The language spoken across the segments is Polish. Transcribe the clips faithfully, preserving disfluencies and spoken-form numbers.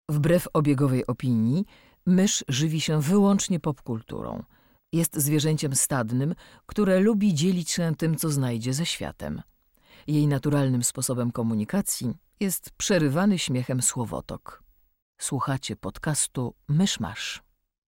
Wbrew obiegowej opinii, mysz żywi się wyłącznie popkulturą. Jest zwierzęciem stadnym, które lubi dzielić się tym, co znajdzie ze światem. Jej naturalnym sposobem komunikacji jest przerywany śmiechem słowotok. Słuchacie podcastu Mysz Masz.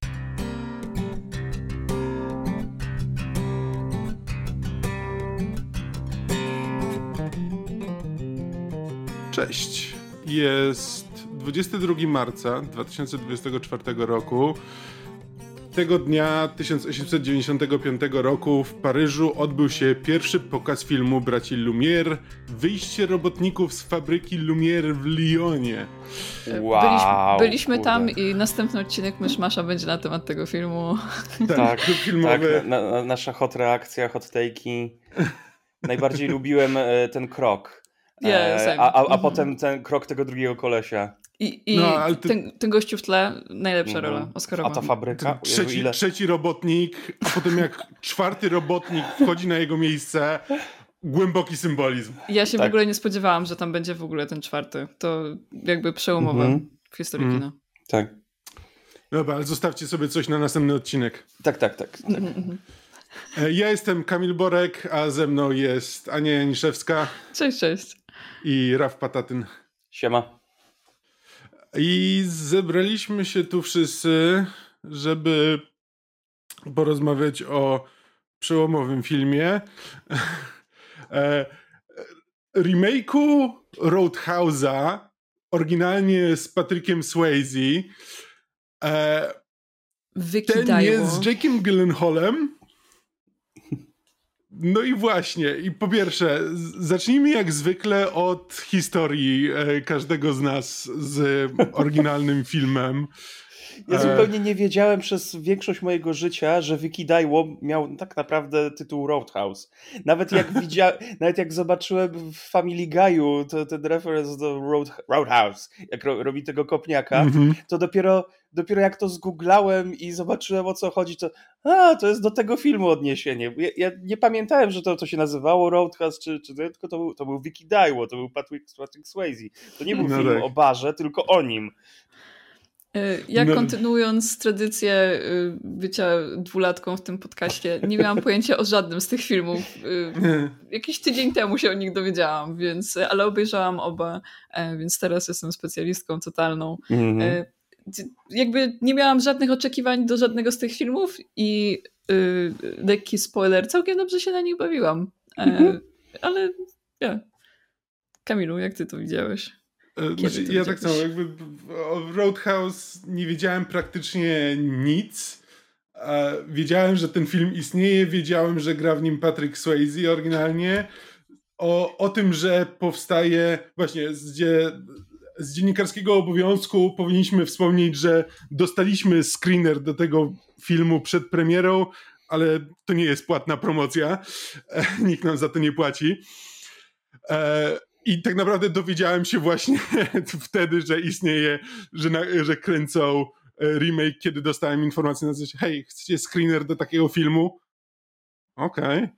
Cześć. Jest dwudziestego drugiego marca dwa tysiące dwudziestego czwartego roku. Tego dnia tysiąc osiemset dziewięćdziesiątego piątego roku w Paryżu odbył się pierwszy pokaz filmu braci Lumière, Wyjście robotników z fabryki Lumière w Lyonie. Wow, byliśmy byliśmy tam i następny odcinek Mysz Masza będzie na temat tego filmu. Tak, tak, filmowy. Tak na, na, nasza hot reakcja, hot take'i. Najbardziej lubiłem e, ten krok. Yeah, e, a, a, a potem ten krok tego drugiego kolesia. I, i no, ty... ten, ten gościu w tle, najlepsza rola mm-hmm. Oscarowa. A ta fabryka? Trzeci, ile... trzeci robotnik, a potem jak czwarty robotnik wchodzi na jego miejsce, głęboki symbolizm. Ja się tak. w ogóle nie spodziewałam, że tam będzie w ogóle ten czwarty. To jakby przełomowe mm-hmm. w historii mm. kina. Tak. Dobra, ale zostawcie sobie coś na następny odcinek. Tak, tak, tak. tak. Mm-hmm. Ja jestem Kamil Borek, a ze mną jest Ania Janiszewska. Cześć, cześć. I Raf Patatyn. Siema. I zebraliśmy się tu wszyscy, żeby porozmawiać o przełomowym filmie. e, remake'u Roadhouse'a, oryginalnie z Patrickiem Swayze. E, ten Dało. jest z Jake'em Gyllenhaalem. No i właśnie, i po pierwsze, zacznijmy jak zwykle od historii e, każdego z nas z oryginalnym filmem. Ja zupełnie nie wiedziałem przez większość mojego życia, że Vicky Daiwo miał tak naprawdę tytuł Roadhouse. Nawet jak widzia... Nawet jak zobaczyłem w Family Guy'u to, ten reference do Road... Roadhouse, jak ro... robi tego kopniaka, mm-hmm. to dopiero, dopiero jak to zgooglałem i zobaczyłem o co chodzi, to a, to jest do tego filmu odniesienie. Ja, ja nie pamiętałem, że to, to się nazywało Roadhouse, czy, czy tylko to był, to był Vicky Daiwo, to był Patrick, Patrick Swayze. To nie był no film tak. o barze, tylko o nim. Ja no. kontynuując tradycję bycia dwulatką w tym podcaście, nie miałam pojęcia o żadnym z tych filmów. Jakiś tydzień temu się o nich dowiedziałam, więc, ale obejrzałam oba, więc teraz jestem specjalistką totalną. Mm-hmm. Jakby nie miałam żadnych oczekiwań do żadnego z tych filmów i yy, lekki spoiler, całkiem dobrze się na nich bawiłam. Mm-hmm. Ale ja. Kamilu, jak ty to widziałeś? Znaczy, ja tak samo, jakby o Roadhouse nie wiedziałem praktycznie nic. Wiedziałem, że ten film istnieje, wiedziałem, że gra w nim Patrick Swayze oryginalnie. O, o tym, że powstaje właśnie z, dzie, z dziennikarskiego obowiązku powinniśmy wspomnieć, że dostaliśmy screener do tego filmu przed premierą, ale to nie jest płatna promocja. Nikt nam za to nie płaci. I tak naprawdę dowiedziałem się właśnie wtedy, że istnieje, że, na, że kręcą remake, kiedy dostałem informację na zasadzie, hej, chcecie screener do takiego filmu? Okej.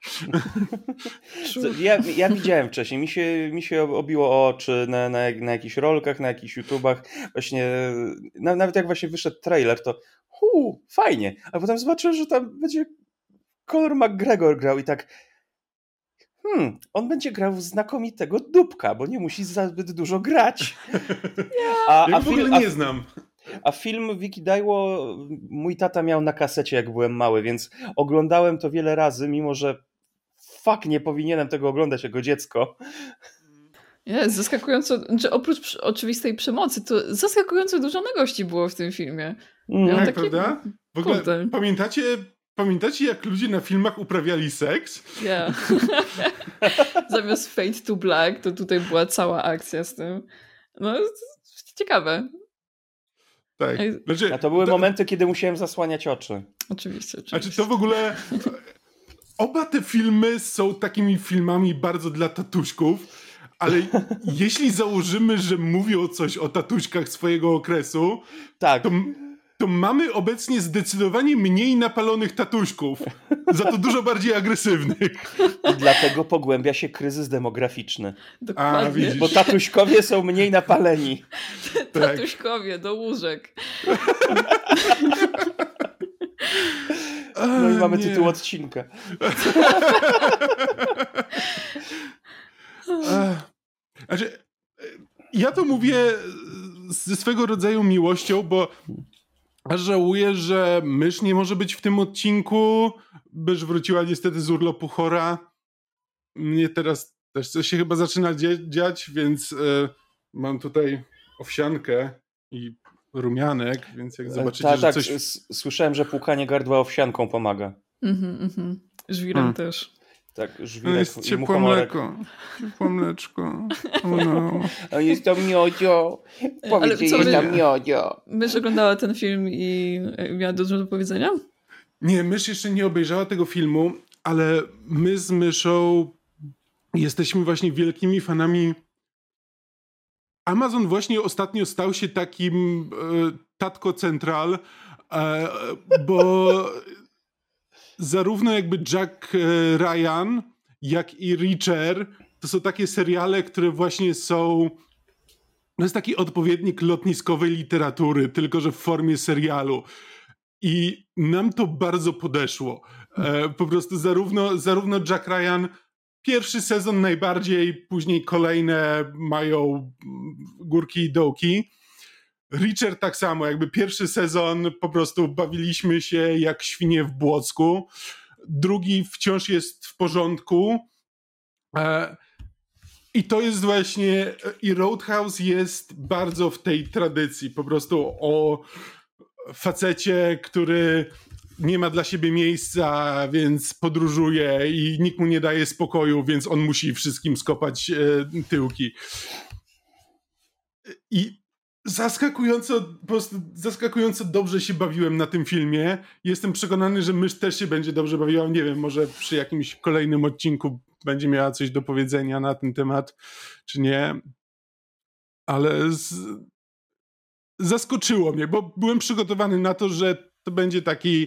Okay. Ja, ja widziałem wcześniej, mi się, mi się obiło oczy na, na, na jakichś rolkach, na jakichś YouTubach. Właśnie, nawet jak właśnie wyszedł trailer, to huu, fajnie. A potem zobaczyłem, że tam będzie Conor McGregor grał i tak Hmm, on będzie grał znakomitego dupka, bo nie musi za zbyt dużo grać. A, ja a w ogóle film, nie a, znam. A film Vicky Daiwo mój tata miał na kasecie, jak byłem mały, więc oglądałem to wiele razy, mimo że fuck, nie powinienem tego oglądać jako dziecko. Jest zaskakująco, znaczy oprócz oczywistej przemocy, to zaskakująco dużo nagości było w tym filmie. Mm, tak, takie... prawda? W ogóle Kurde. pamiętacie... Pamiętacie, jak ludzie na filmach uprawiali seks? Yeah. Zamiast Fade to Black, to tutaj była cała akcja z tym. No, ciekawe. Tak. Znaczy, A to były to... momenty, kiedy musiałem zasłaniać oczy. Oczywiście, oczywiście. Znaczy, to w ogóle... Oba te filmy są takimi filmami bardzo dla tatuśków, ale jeśli założymy, że mówią coś o tatuśkach swojego okresu, tak. to... to mamy obecnie zdecydowanie mniej napalonych tatuśków, za to dużo bardziej agresywnych. I dlatego pogłębia się kryzys demograficzny. Dokładnie. A, widzisz. Bo tatuśkowie są mniej napaleni. Tatuśkowie do łóżek. No i mamy nie. tytuł odcinka. Znaczy, ja to mówię ze swego rodzaju miłością, bo aż żałuję, że mysz nie może być w tym odcinku. Mysz wróciła niestety z urlopu chora. Mnie teraz też coś się chyba zaczyna dziać, więc y, mam tutaj owsiankę i rumianek, więc jak zobaczycie, Ta, że tak, coś... s- słyszałem, że płukanie gardła owsianką pomaga. Mhm, mhm. Żwirem Hmm. też. Tak, No żwirek jest i ciepłe muchomorek. mleko. Ciepłe mleczko. Oh no. A jest to miodzio. Powiedzieli, co jest wy- to miodzio. Mysz oglądała ten film i miała dużo do powiedzenia? Nie, mysz jeszcze nie obejrzała tego filmu, ale my z myszą jesteśmy właśnie wielkimi fanami. Amazon właśnie ostatnio stał się takim e, Tatko Central, e, bo zarówno jakby Jack e, Ryan, jak i Reacher to są takie seriale, które właśnie są... To jest taki odpowiednik lotniskowej literatury, tylko że w formie serialu. I nam to bardzo podeszło. E, po prostu zarówno, zarówno Jack Ryan, pierwszy sezon najbardziej, później kolejne mają górki i dołki. Richard tak samo, jakby pierwszy sezon po prostu bawiliśmy się jak świnie w błocku. Drugi wciąż jest w porządku. E, I to jest właśnie, i Roadhouse jest bardzo w tej tradycji, po prostu o facecie, który nie ma dla siebie miejsca, więc podróżuje i nikt mu nie daje spokoju, więc on musi wszystkim skopać e, tyłki. I zaskakująco, po prostu zaskakująco dobrze się bawiłem na tym filmie. Jestem przekonany, że mysz też się będzie dobrze bawiła. Nie wiem, może przy jakimś kolejnym odcinku będzie miała coś do powiedzenia na ten temat, czy nie. Ale z... zaskoczyło mnie, bo byłem przygotowany na to, że to będzie taki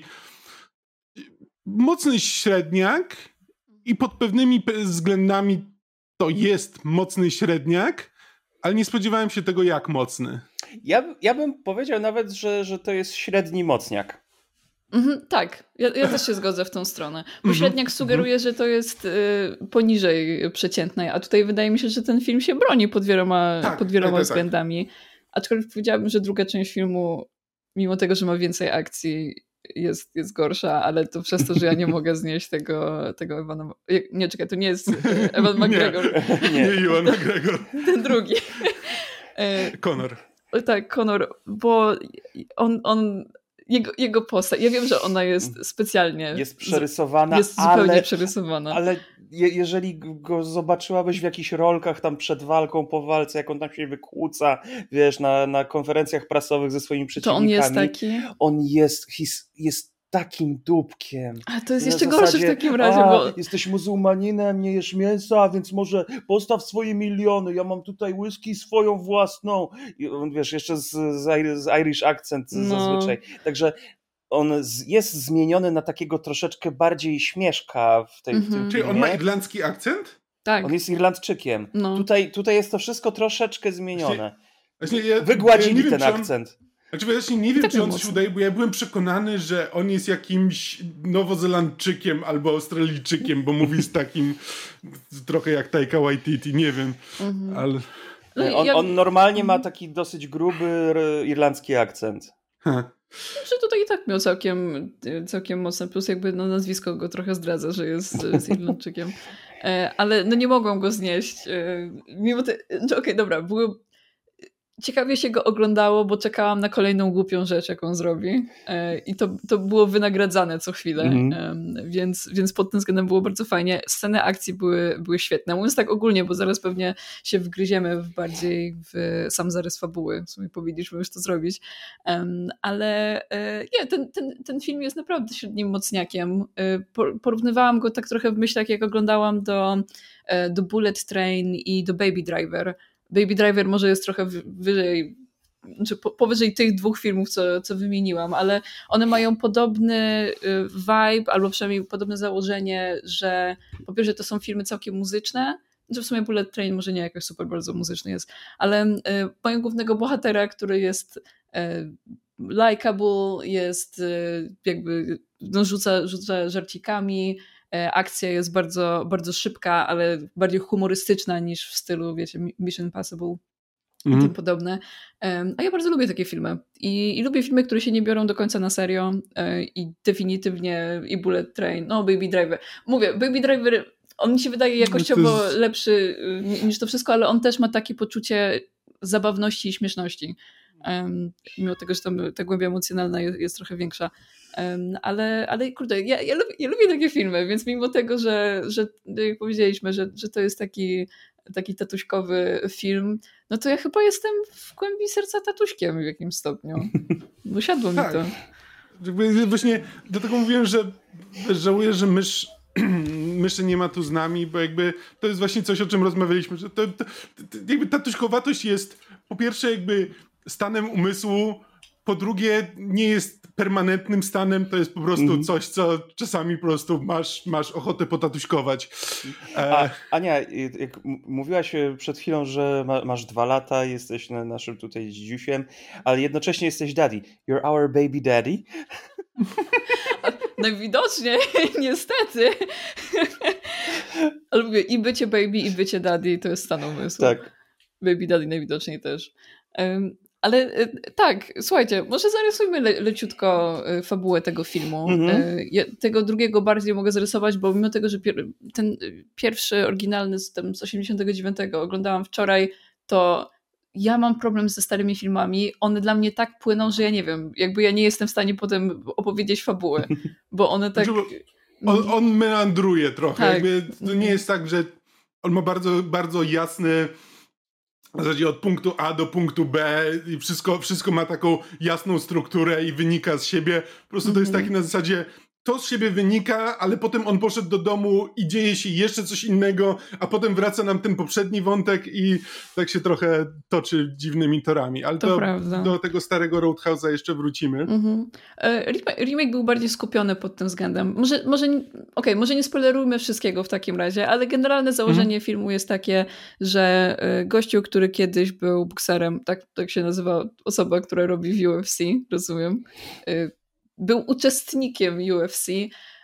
mocny średniak i pod pewnymi względami to jest mocny średniak, ale nie spodziewałem się tego, jak mocny. Ja, ja bym powiedział nawet, że, że to jest średni mocniak. Mhm, tak, ja, ja też się zgodzę w tą stronę. Bo Mhm, średniak sugeruje, że to jest y, poniżej przeciętnej, a tutaj wydaje mi się, że ten film się broni pod wieloma, Tak, pod wieloma tak, tak, względami. Aczkolwiek powiedziałabym, że druga część filmu, mimo tego, że ma więcej akcji, jest, jest gorsza, ale to przez to, że ja nie mogę znieść tego, tego Evana... Nie, czekaj, to nie jest Ewan McGregor. Nie, nie Ewan McGregor. Ten drugi. Connor. Tak, Connor, bo on... on Jego, jego postać, ja wiem, że ona jest specjalnie... Jest przerysowana, Jest zupełnie ale, przerysowana. ale je, jeżeli go zobaczyłabyś w jakichś rolkach tam przed walką, po walce, jak on tam się wykłóca, wiesz, na, na konferencjach prasowych ze swoimi przeciwnikami. To on jest taki? On jest, his, jest takim dupkiem. A to jest Na jeszcze zasadzie, gorsze w takim razie, a, bo... jesteś muzułmaninem, nie jesz mięsa, więc może postaw swoje miliony, ja mam tutaj whisky swoją własną. I on, wiesz, jeszcze z, z, z Irish accent No. zazwyczaj. Także on z, jest zmieniony na takiego troszeczkę bardziej śmieszka w tej, w tym Mhm. Czyli on filmie. ma irlandzki akcent? Tak. On jest Irlandczykiem. No. Tutaj, tutaj jest to wszystko troszeczkę zmienione. Właśnie ja, Wygładzili ja nie wiem, ten czy on- akcent. Znaczy właśnie nie wiem, Tak czy on mocno. się udaje, bo ja byłem przekonany, że on jest jakimś Nowozelandczykiem albo Australijczykiem, bo mówi z takim trochę jak Taika Waititi, nie wiem, Mhm. ale... No i On, ja- on normalnie ma taki dosyć gruby r- irlandzki akcent. Ha. Że tutaj i tak miał całkiem, całkiem mocne, plus jakby no, nazwisko go trochę zdradza, że jest z Irlandczykiem. E, ale no nie mogłam go znieść. E, mimo te... Okej, okay, dobra, było... Ciekawie się go oglądało, bo czekałam na kolejną głupią rzecz, jaką zrobi. E, I to, to było wynagradzane co chwilę. Mhm. E, więc, więc pod tym względem było bardzo fajnie. Sceny akcji były, były świetne. Mówiąc tak ogólnie, bo zaraz pewnie się wgryziemy w bardziej w sam zarys fabuły. W sumie powinniśmy już to zrobić. Um, ale e, nie, ten, ten, ten film jest naprawdę średnim mocniakiem. E, por- porównywałam go tak trochę w myślach, jak oglądałam do, e, do Bullet Train i do Baby Driver. Baby Driver może jest trochę wyżej czy po, powyżej tych dwóch filmów, co, co wymieniłam, ale one mają podobny vibe, albo przynajmniej podobne założenie, że po pierwsze to są filmy całkiem muzyczne, że w sumie Bullet Train może nie jakoś super bardzo muzyczny jest, ale y, mają głównego bohatera, który jest y, likeable, jest y, jakby no, rzuca, rzuca żarcikami, y, akcja jest bardzo, bardzo szybka, ale bardziej humorystyczna niż w stylu, wiecie, Mission Impossible i tym podobne. Um, a ja bardzo lubię takie filmy. I, I lubię filmy, które się nie biorą do końca na serio y, i definitywnie i Bullet Train, no Baby Driver. Mówię, Baby Driver on mi się wydaje jakościowo jest... lepszy niż to wszystko, ale on też ma takie poczucie zabawności i śmieszności. Um, mimo tego, że tam ta głębia emocjonalna jest, jest trochę większa. Um, ale, ale kurde, ja, ja, lubię, ja lubię takie filmy, więc mimo tego, że, że jak powiedzieliśmy, że, że to jest taki, taki tatuśkowy film, no to ja chyba jestem w głębi serca tatuśkiem w jakimś stopniu. Bo siadło mi tak. to. Właśnie dlatego mówiłem, że żałuję, że mysz myszy nie ma tu z nami, bo jakby to jest właśnie coś, o czym rozmawialiśmy, że to, to, to jakby tatuśkowatość jest po pierwsze jakby stanem umysłu, po drugie nie jest permanentnym stanem, to jest po prostu mm. coś, co czasami po prostu masz, masz ochotę potatuśkować. E... A, Ania, jak mówiłaś przed chwilą, że ma, masz dwa lata, jesteś na naszym tutaj dzidziusiem, ale jednocześnie jesteś daddy. You're our baby daddy. Najwidoczniej, niestety. Ale mówię, i bycie baby, i bycie daddy to jest stan umysłu. Tak. Baby daddy najwidoczniej też. Um, ale tak, słuchajcie, może zarysujmy le- leciutko fabułę tego filmu. Mm-hmm. Ja tego drugiego bardziej mogę zarysować, bo mimo tego, że pier- ten pierwszy oryginalny z, tam z osiemdziesiątego dziewiątego oglądałam wczoraj, to ja mam problem ze starymi filmami. One dla mnie tak płyną, że ja nie wiem, jakby ja nie jestem w stanie potem opowiedzieć fabuły, bo one tak... On, on meandruje trochę. Tak. Jakby to nie jest tak, że on ma bardzo, bardzo jasny w zasadzie od punktu A do punktu B i wszystko, wszystko ma taką jasną strukturę i wynika z siebie. Po prostu mm-hmm. to jest taki na zasadzie to z siebie wynika, ale potem on poszedł do domu i dzieje się jeszcze coś innego, a potem wraca nam ten poprzedni wątek i tak się trochę toczy dziwnymi torami. Ale to do, prawda. do tego starego Roadhouse'a jeszcze wrócimy. Mm-hmm. Remake był bardziej skupiony pod tym względem. Może, może, okej, okay, może nie spoilerujmy wszystkiego w takim razie, ale generalne założenie mm-hmm. filmu jest takie, że gościu, który kiedyś był bokserem, tak, tak się nazywa osoba, która robi w U F C, rozumiem, był uczestnikiem U F C,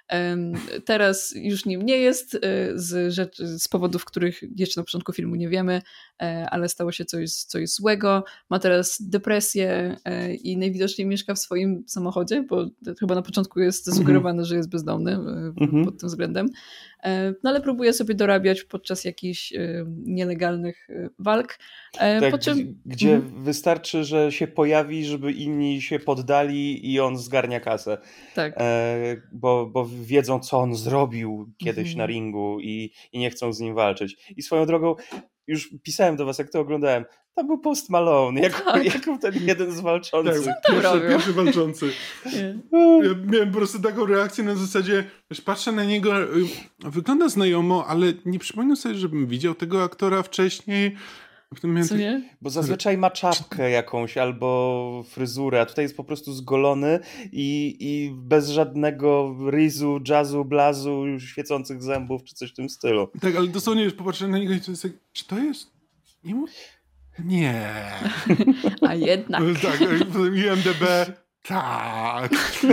teraz już nim nie jest z, rzeczy, z powodów, których jeszcze na początku filmu nie wiemy, ale stało się coś, coś złego, ma teraz depresję i najwidoczniej mieszka w swoim samochodzie, bo chyba na początku jest zasugerowane, że jest bezdomny mm-hmm. pod tym względem, no ale próbuje sobie dorabiać podczas jakichś nielegalnych walk. Tak, po czym... Gdzie mm. wystarczy, że się pojawi, żeby inni się poddali i on zgarnia kasę. Tak. E, bo, bo wiedzą, co on zrobił kiedyś mm. na ringu i, i nie chcą z nim walczyć. I swoją drogą, już pisałem do was, jak to oglądałem, tam był Post Malone, jako, tak. jako ten jeden z walczących. Tak, pierwszy, pierwszy walczący. Ja miałem po prostu taką reakcję na zasadzie, wiesz, patrzę na niego, wygląda znajomo, ale nie przypominam sobie, żebym widział tego aktora wcześniej. Co nie? Bo zazwyczaj ma czapkę jakąś albo fryzurę, a tutaj jest po prostu zgolony i, i bez żadnego rizu, jazzu, blazu, świecących zębów czy coś w tym stylu. Tak, ale dosłownie już popatrzyłem na niego i to jest tak, czy to jest? Nie. Mu... nie. A jednak. Tak, I M D B, tak.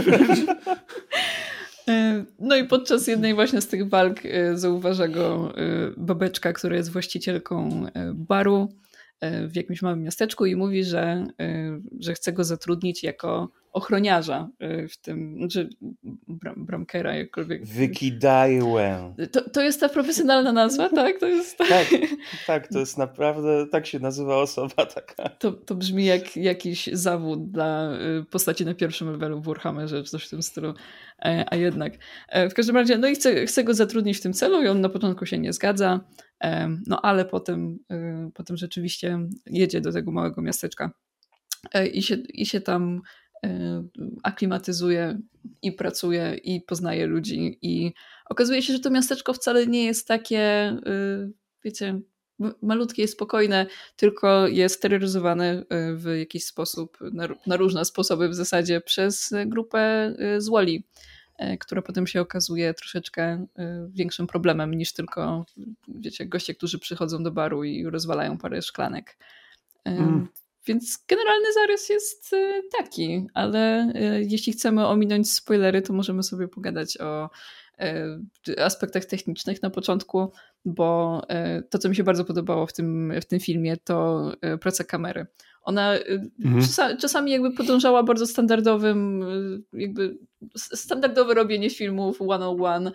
No i podczas jednej właśnie z tych walk zauważa go babeczka, która jest właścicielką baru w jakimś małym miasteczku i mówi, że, że chce go zatrudnić jako ochroniarza w tym, znaczy bram, bramkera, jakkolwiek. Wykidajłem. To, to jest ta profesjonalna nazwa, tak? To jest... tak, tak, to jest naprawdę, tak się nazywa osoba taka. To, to brzmi jak jakiś zawód dla postaci na pierwszym levelu w Warhammerze, czy coś w tym stylu, a jednak. W każdym razie, no i chce, chce go zatrudnić w tym celu i on na początku się nie zgadza, no ale potem, potem rzeczywiście jedzie do tego małego miasteczka i się, i się tam aklimatyzuje i pracuje i poznaje ludzi i okazuje się, że to miasteczko wcale nie jest takie, wiecie, malutkie i spokojne, tylko jest terroryzowane w jakiś sposób, na, na różne sposoby w zasadzie przez grupę z Wall-E, która potem się okazuje troszeczkę większym problemem niż tylko, wiecie, goście, którzy przychodzą do baru i rozwalają parę szklanek. Mm. Więc generalny zarys jest taki, ale jeśli chcemy ominąć spoilery, to możemy sobie pogadać o aspektach technicznych na początku, bo to, co mi się bardzo podobało w tym, w tym filmie, to praca kamery. Ona mhm. czasami jakby podążała bardzo standardowym, jakby standardowe robienie filmów one on one,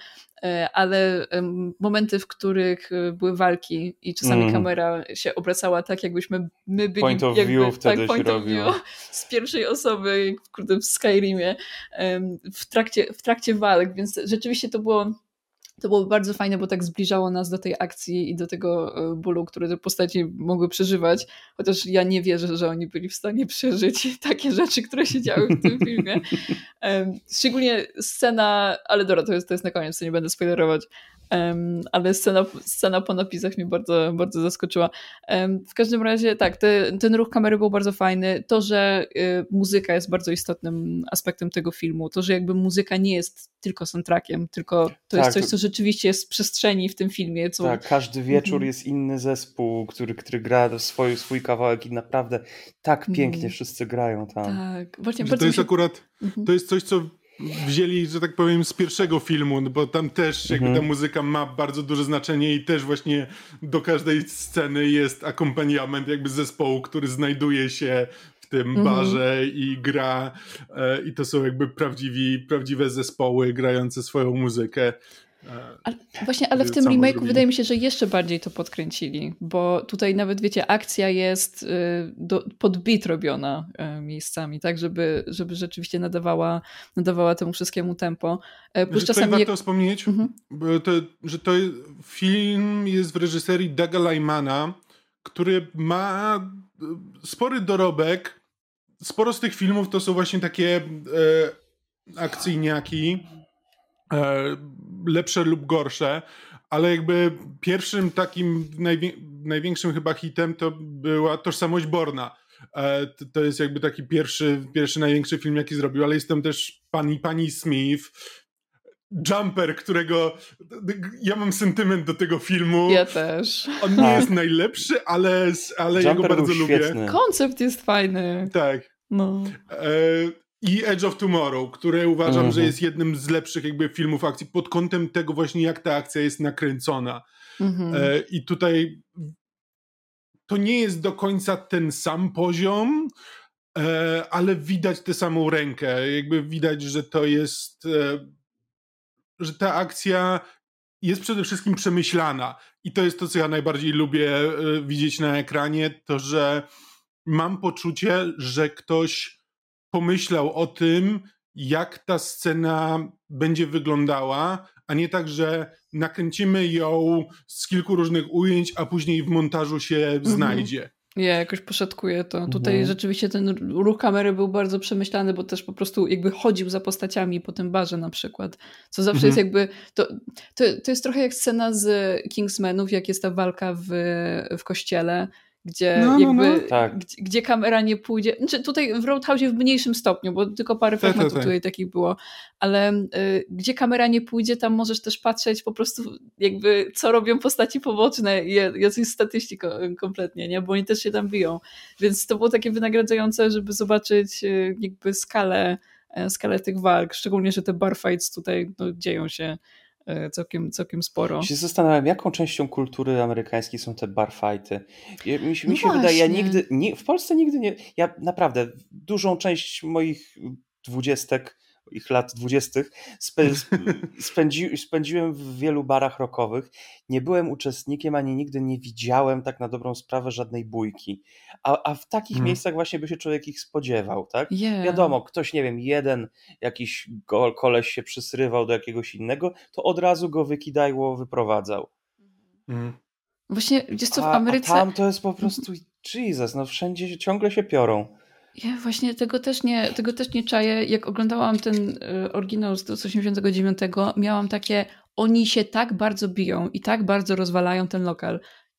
ale momenty, w których były walki i czasami mm. kamera się obracała tak, jakbyśmy my byli... Point of jakby, view wtedy tak, point się of robiło. View, z pierwszej osoby w Skyrimie w trakcie, w trakcie walk, więc rzeczywiście to było To było bardzo fajne, bo tak zbliżało nas do tej akcji i do tego bólu, który te postaci mogły przeżywać, chociaż ja nie wierzę, że oni byli w stanie przeżyć takie rzeczy, które się działy w tym filmie. Szczególnie scena, ale dobra, to jest, to jest na koniec, to nie będę spoilerować, Um, ale scena, scena po napisach mnie bardzo, bardzo zaskoczyła. Um, w każdym razie tak, te, ten ruch kamery był bardzo fajny. To, że y, muzyka jest bardzo istotnym aspektem tego filmu. To, że jakby muzyka nie jest tylko soundtrackiem, tylko to tak, jest coś, co rzeczywiście jest w przestrzeni w tym filmie. Co... Tak, każdy wieczór mhm. jest inny zespół, który, który gra swój, swój kawałek i naprawdę tak pięknie mhm. wszyscy grają tam. Tak, właśnie. To jest się... akurat, mhm. to jest coś, co wzięli, że tak powiem, z pierwszego filmu, bo tam też jakby ta muzyka ma bardzo duże znaczenie i też właśnie do każdej sceny jest akompaniament jakby zespołu, który znajduje się w tym mhm. barze i gra e, i to są jakby prawdziwi, prawdziwe zespoły grające swoją muzykę. Ale, właśnie, ale w tym remake'u wydaje mi się, że jeszcze bardziej to podkręcili, bo tutaj nawet, wiecie, akcja jest y, do, pod beat robiona y, miejscami, tak, żeby, żeby rzeczywiście nadawała, nadawała temu wszystkiemu tempo. Y, plus czasami tutaj warto jak... wspomnieć, mhm. to, że to film jest w reżyserii Douga Lymana, który ma spory dorobek. Sporo z tych filmów to są właśnie takie e, akcyjniaki, lepsze lub gorsze, ale jakby pierwszym takim najwię- największym chyba hitem to była Tożsamość Borna. To, to jest jakby taki pierwszy, pierwszy największy film, jaki zrobił, ale jest tam też Pani, Pani Smith, Jumper, którego ja mam sentyment do tego filmu. Ja też. On nie jest najlepszy, ale, ale ja go bardzo lubię. Świetny. Koncept jest fajny. Tak. No. E- I Edge of Tomorrow, które uważam, mm-hmm. że jest jednym z lepszych jakby filmów akcji pod kątem tego właśnie, jak ta akcja jest nakręcona. Mm-hmm. E, I tutaj to nie jest do końca ten sam poziom, e, ale widać tę samą rękę. Jakby widać, że to jest, e, że ta akcja jest przede wszystkim przemyślana. I to jest to, co ja najbardziej lubię e, widzieć na ekranie, to, że mam poczucie, że ktoś pomyślał o tym, jak ta scena będzie wyglądała, a nie tak, że nakręcimy ją z kilku różnych ujęć, a później w montażu się mhm. znajdzie. Ja jakoś poszatkuję to. Mhm. Tutaj rzeczywiście ten ruch kamery był bardzo przemyślany, bo też po prostu jakby chodził za postaciami po tym barze na przykład. Co zawsze mhm. jest jakby... To, to, to jest trochę jak scena z Kingsmanów, jak jest ta walka w, w kościele, gdzie no, jakby, no, no. Tak. Gdzie, gdzie kamera nie pójdzie, znaczy tutaj w Roadhouse w mniejszym stopniu, bo tylko parę tak, fragmentów tak, tak. tutaj takich było, ale y, gdzie kamera nie pójdzie, tam możesz też patrzeć po prostu jakby co robią postaci poboczne i jacyś statyści kompletnie, nie, bo oni też się tam biją, więc to było takie wynagradzające, żeby zobaczyć y, jakby skalę, y, skalę tych walk, szczególnie, że te bar fights tutaj no, dzieją się Całkiem, całkiem sporo. Ja się zastanawiam, jaką częścią kultury amerykańskiej są te barfighty. Mi, mi no się wydaje, ja nigdy, nie, w Polsce nigdy nie, ja naprawdę dużą część moich dwudziestek, ich lat dwudziestych spę, spędzi, spędziłem w wielu barach rockowych. Nie byłem uczestnikiem, ani nigdy nie widziałem tak na dobrą sprawę żadnej bójki. A, a w takich hmm. miejscach właśnie by się człowiek ich spodziewał, tak? Yeah. Wiadomo, ktoś, nie wiem, jeden jakiś go, koleś się przysrywał do jakiegoś innego, to od razu go wykidajło, wyprowadzał. Hmm. Właśnie, gdzieś co w a, Ameryce... A tam to jest po prostu, Jesus, no wszędzie ciągle się piorą. Ja właśnie tego też nie, tego też nie czaję. Jak oglądałam ten y, oryginał z osiemdziesiątego dziewiątego, miałam takie, oni się tak bardzo biją i tak bardzo rozwalają ten lokal.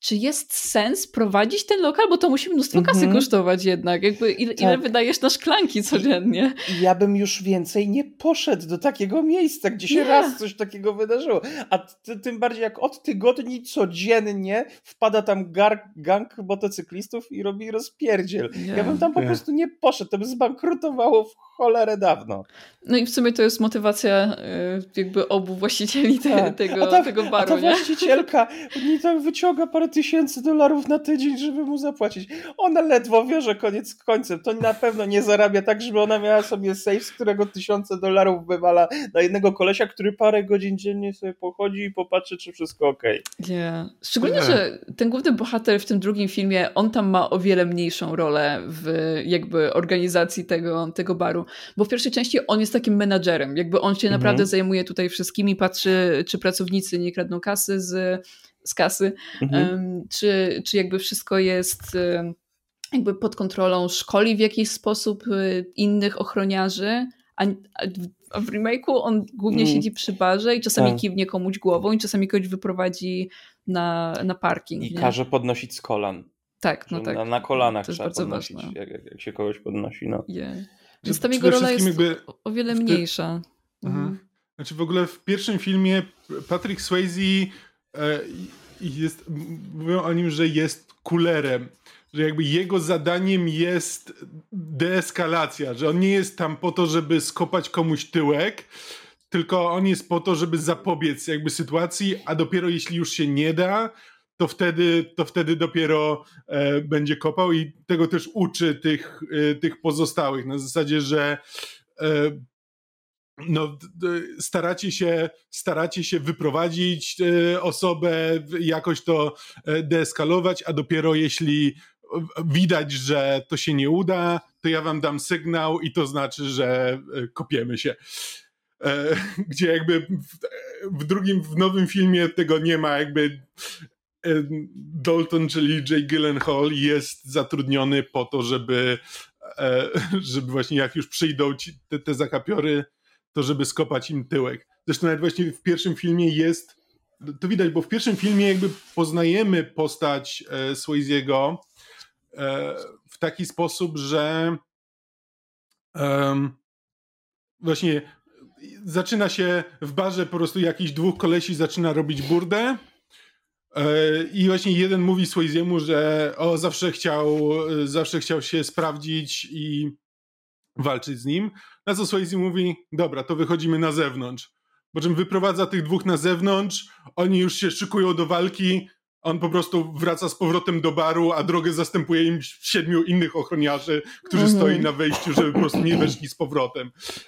czy jest sens prowadzić ten lokal, bo to musi mnóstwo Mhm. kasy kosztować jednak. Jakby ile, ile Tak. wydajesz na szklanki codziennie? I ja bym już więcej nie poszedł do takiego miejsca, gdzie się Nie. raz coś takiego wydarzyło. A ty, tym bardziej jak od tygodni codziennie wpada tam gar, gang motocyklistów i robi rozpierdziel. Nie. Ja bym tam po Nie. prostu nie poszedł, to by zbankrutowało w cholerę dawno. No i w sumie to jest motywacja y, jakby obu właścicieli te, Tak. tego, a ta, tego a baru, ta nie? właścicielka nie tam wyciąga parę tysięcy dolarów na tydzień, żeby mu zapłacić. Ona ledwo wiąże koniec z końcem. To na pewno nie zarabia tak, żeby ona miała sobie safe, z którego tysiące dolarów wywala na jednego kolesia, który parę godzin dziennie sobie pochodzi i popatrzy, czy wszystko okej. Nie. Szczególnie, Nie. że ten główny bohater w tym drugim filmie, on tam ma o wiele mniejszą rolę w jakby organizacji tego, tego baru, bo w pierwszej części on jest takim menadżerem, jakby on się Mhm. naprawdę zajmuje tutaj wszystkimi, patrzy, czy pracownicy nie kradną kasy z, z kasy, Mhm. um, czy, czy jakby wszystko jest um, jakby pod kontrolą, szkoli w jakiś sposób y, innych ochroniarzy, a, a w, a w remake'u on głównie Mm. siedzi przy barze i czasami Tak. kiwnie komuś głową i czasami kogoś wyprowadzi na, na parking. I nie? każe podnosić z kolan. Tak, no Że tak. na, na kolanach To jest trzeba bardzo podnosić, ważne. jak, jak, jak się kogoś podnosi. No. Yeah. Że Więc tam przede jego rola jest wszystkim jakby o, o wiele w ty- mniejsza. Aha. Mhm. Znaczy w ogóle w pierwszym filmie Patrick Swayze e, jest, mówią o nim, że jest kulerem, że jakby jego zadaniem jest deeskalacja, że on nie jest tam po to, żeby skopać komuś tyłek, tylko on jest po to, żeby zapobiec jakby sytuacji, a dopiero jeśli już się nie da, to wtedy, to wtedy dopiero e, będzie kopał i tego też uczy tych, e, tych pozostałych, na zasadzie, że e, no, d- d- staracie się, staracie się wyprowadzić e, osobę, jakoś to e, deeskalować, a dopiero jeśli e, widać, że to się nie uda, to ja wam dam sygnał i to znaczy, że e, kopiemy się. E, gdzie jakby w, w drugim, w nowym filmie tego nie ma, jakby e, Dalton, czyli Jake Gyllenhaal jest zatrudniony po to, żeby e, żeby właśnie jak już przyjdą ci, te, te zakapiory, to żeby skopać im tyłek. Zresztą nawet właśnie w pierwszym filmie jest, to widać, bo w pierwszym filmie jakby poznajemy postać e, Swayzego e, w taki sposób, że em, właśnie zaczyna się w barze, po prostu jakiś dwóch kolesi zaczyna robić burdę e, i właśnie jeden mówi Swayzemu, że o, zawsze chciał, zawsze chciał się sprawdzić i walczyć z nim. Na co Swayze mówi, dobra, to wychodzimy na zewnątrz. Po czym wyprowadza tych dwóch na zewnątrz, oni już się szykują do walki, on po prostu wraca z powrotem do baru, a drogę zastępuje im siedmiu innych ochroniarzy, którzy Mhm. stoi na wejściu, żeby po prostu nie weszli z powrotem.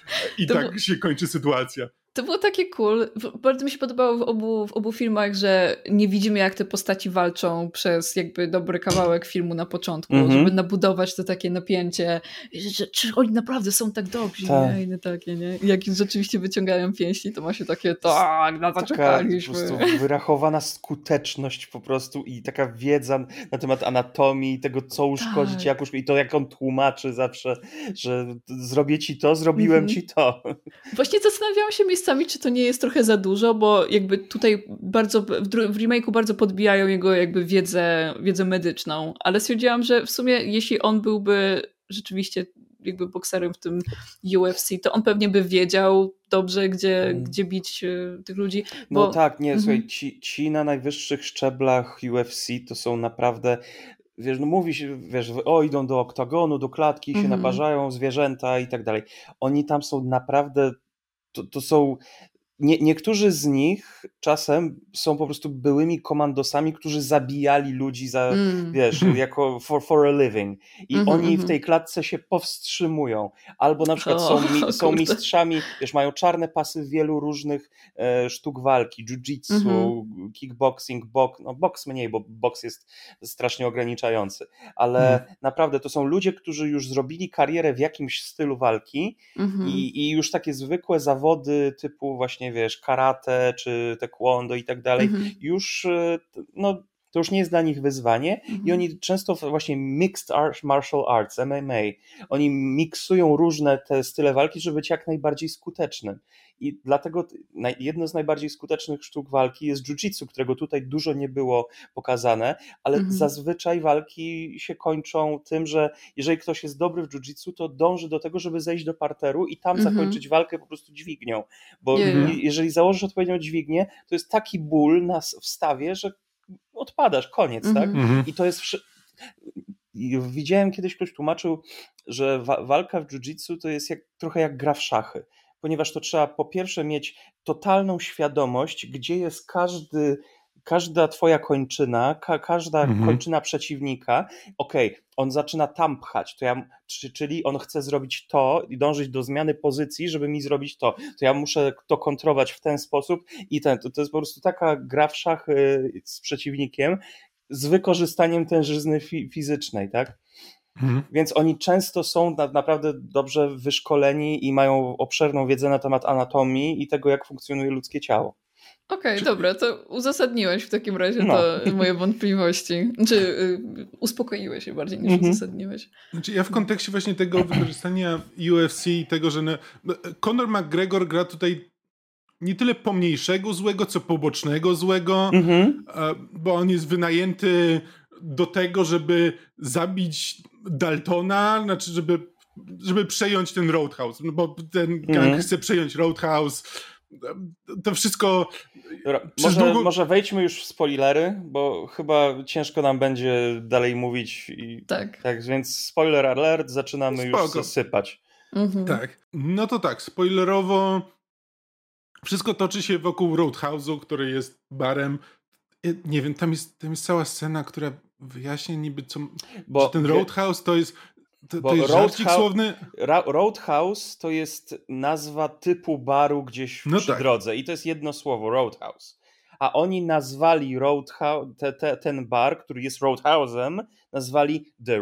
I To tak bu- się kończy sytuacja. To było takie cool. W- Bardzo mi się podobało w obu, w obu filmach, że nie widzimy, jak te postaci walczą przez jakby dobry kawałek filmu na początku, Mhm. żeby nabudować to takie napięcie, że, że, czy oni naprawdę są tak dobrzy, Tak. nie? I nie takie, nie? I jak rzeczywiście wyciągają pięści, to ma się takie, tak, na to Taka po czekaliśmy. prostu wyrachowana skuteczność po prostu i taka wiedza na temat anatomii, tego co uszkodzić, Tak. jak uszkodzić, i to jak on tłumaczy zawsze, że zrobię ci to, zrobiłem Mhm. ci to. Właśnie zastanawiałam się miejscami, czy to nie jest trochę za dużo, bo jakby tutaj bardzo, w, dru- w remake'u bardzo podbijają jego jakby wiedzę, wiedzę medyczną, ale stwierdziłam, że w sumie jeśli on byłby rzeczywiście jakby bokserem w tym U F C, to on pewnie by wiedział dobrze, gdzie, Mm. gdzie bić e, tych ludzi. No Bo, tak, nie, Mhm. słuchaj, ci, ci na najwyższych szczeblach U F C to są naprawdę, wiesz, no mówi się, wiesz, o idą do oktagonu, do klatki, się Mhm. naparzają zwierzęta i tak dalej. Oni tam są naprawdę, to, to są, nie, niektórzy z nich czasem są po prostu byłymi komandosami, którzy zabijali ludzi za, Mm. wiesz, jako for, for a living. I Mhm, oni w mhm. tej klatce się powstrzymują. Albo na przykład O, są, mi, są kurde. mistrzami, wiesz, mają czarne pasy wielu różnych e, sztuk walki, jiu-jitsu, Mhm. kickboxing, boks, no boks mniej, bo boks jest strasznie ograniczający, ale Mhm. naprawdę to są ludzie, którzy już zrobili karierę w jakimś stylu walki Mhm. i, i już takie zwykłe zawody typu właśnie, wiesz, karate czy taekwondo i tak dalej, Mhm. już e, no to już nie jest dla nich wyzwanie mhm. i oni często właśnie mixed martial arts, M M A, oni miksują różne te style walki, żeby być jak najbardziej skutecznym. I dlatego jedno z najbardziej skutecznych sztuk walki jest jiu-jitsu, którego tutaj dużo nie było pokazane, ale mhm. zazwyczaj walki się kończą tym, że jeżeli ktoś jest dobry w jiu-jitsu, to dąży do tego, żeby zejść do parteru i tam mhm. zakończyć walkę po prostu dźwignią. Bo mhm. jeżeli założysz odpowiednią dźwignię, to jest taki ból na wstawie, że odpadasz, koniec, mhm. tak? I to jest... Wszy... Widziałem kiedyś, ktoś tłumaczył, że wa- walka w jiu-jitsu to jest jak, trochę jak gra w szachy, ponieważ to trzeba po pierwsze mieć totalną świadomość, gdzie jest każdy, każda twoja kończyna, ka- każda mhm. kończyna przeciwnika. Okej, okay, on zaczyna tam pchać, to ja, czyli on chce zrobić to i dążyć do zmiany pozycji, żeby mi zrobić to. To ja muszę to kontrować w ten sposób i ten, to, to jest po prostu taka gra w szachy z przeciwnikiem z wykorzystaniem tężyzny fi- fizycznej, tak? Mhm. Więc oni często są na, naprawdę dobrze wyszkoleni i mają obszerną wiedzę na temat anatomii i tego, jak funkcjonuje ludzkie ciało. Okej, okay, Czy... dobra, to uzasadniłeś w takim razie no. to moje wątpliwości. Czy y, uspokoiłeś je bardziej niż mhm. uzasadniłeś? Znaczy ja w kontekście właśnie tego wykorzystania U F C i tego, że no, Conor McGregor gra tutaj nie tyle pomniejszego złego, co pobocznego złego, mhm. bo on jest wynajęty do tego, żeby zabić Daltona, znaczy żeby, żeby przejąć ten Roadhouse, no bo ten gang mm. chce przejąć Roadhouse. To wszystko... Dobra, może, długo... może wejdźmy już w spoilery, bo chyba ciężko nam będzie dalej mówić. I, tak. tak. Więc spoiler alert, zaczynamy Spoko. już sypać. Mhm. Tak. No to tak, spoilerowo wszystko toczy się wokół Roadhouse'u, który jest barem. Nie wiem, tam jest, tam jest cała scena, która wyjaśnia niby, co, bo że ten Roadhouse to jest, to, to jest żarcik słowny. Roadhouse to jest nazwa typu baru gdzieś no przy tak. drodze i to jest jedno słowo, Roadhouse. A oni nazwali Roadhouse, te, te, ten bar, który jest Roadhouse'em, nazwali The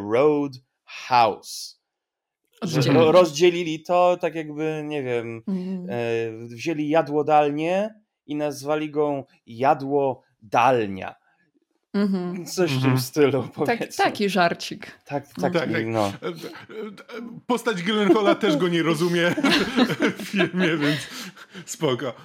Roadhouse. Że rozdzielili to tak jakby, nie wiem, mm. e, wzięli jadłodalnię i nazwali go jadłodalnia. Mm-hmm. Coś w tym stylu, powiedzmy. Tak, taki żarcik. Tak, taki, tak, tak. No. Postać Gyllenhaala też go nie rozumie w filmie, więc spoko.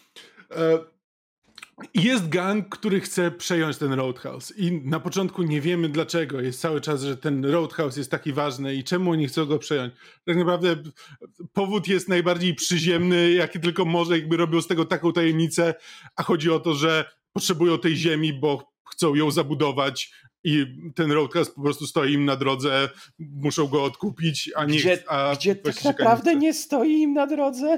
Jest gang, który chce przejąć ten Roadhouse i na początku nie wiemy dlaczego. Jest cały czas, że ten Roadhouse jest taki ważny i czemu oni chcą go przejąć. Tak naprawdę powód jest najbardziej przyziemny, jaki tylko może, jakby robią z tego taką tajemnicę, a chodzi o to, że potrzebują tej ziemi, bo chcą ją zabudować i ten Roadhouse po prostu stoi im na drodze, muszą go odkupić, a nie... Gdzie, a gdzie tak naprawdę nie stoi im na drodze?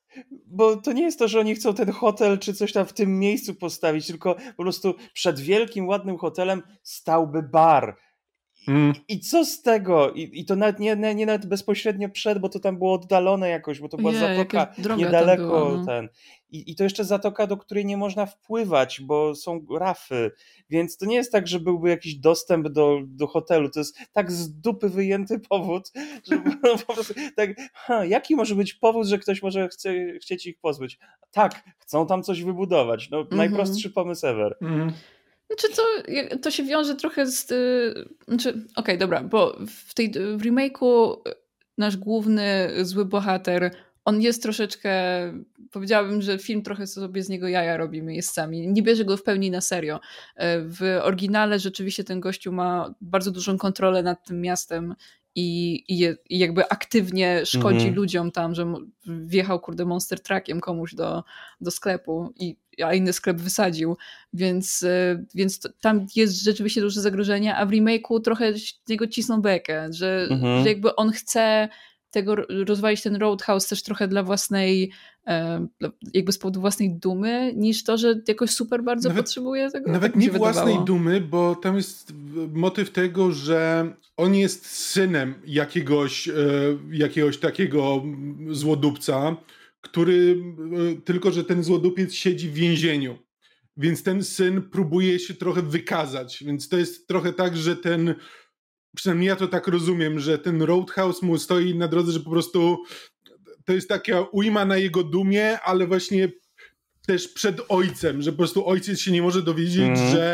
Bo to nie jest to, że oni chcą ten hotel czy coś tam w tym miejscu postawić, tylko po prostu przed wielkim, ładnym hotelem stałby bar. I, mm. i co z tego? I, i to nawet nie, nie, nie nawet bezpośrednio przed, bo to tam było oddalone jakoś, bo to była yeah, zatoka niedaleko. Była, no. ten. I, I to jeszcze zatoka, do której nie można wpływać, bo są rafy. Więc to nie jest tak, że byłby jakiś dostęp do, do hotelu. To jest tak z dupy wyjęty powód, że po prostu tak, ha, jaki może być powód, że ktoś może chce, chcieć ich pozbyć? Tak, chcą tam coś wybudować. No, mm-hmm. Najprostszy pomysł ever. Mm. Znaczy to, to się wiąże trochę z... Znaczy, okej, okay, dobra, bo w, tej, w remake'u nasz główny zły bohater, on jest troszeczkę... Powiedziałabym, że film trochę sobie z niego jaja robi miejscami. Nie bierze go w pełni na serio. W oryginale rzeczywiście ten gościu ma bardzo dużą kontrolę nad tym miastem i, i, je, i jakby aktywnie szkodzi mm-hmm. ludziom tam, że wjechał kurde monster truckiem komuś do, do sklepu i a inny sklep wysadził, więc, więc to, tam jest rzeczywiście duże zagrożenie, a w remake'u trochę z niego cisną bekę, że, mhm. że jakby on chce tego rozwalić ten Roadhouse też trochę dla własnej, jakby z powodu własnej dumy, niż to, że jakoś super bardzo nawet, potrzebuje tego. Nawet tak nie własnej wydawało. dumy, bo tam jest motyw tego, że on jest synem jakiegoś, jakiegoś takiego złodupca, który, tylko że ten złodupiec siedzi w więzieniu, więc ten syn próbuje się trochę wykazać, więc to jest trochę tak, że ten, przynajmniej ja to tak rozumiem, że ten Roadhouse mu stoi na drodze, że po prostu to jest taka ujma na jego dumie, ale właśnie też przed ojcem, że po prostu ojciec się nie może dowiedzieć, mm. że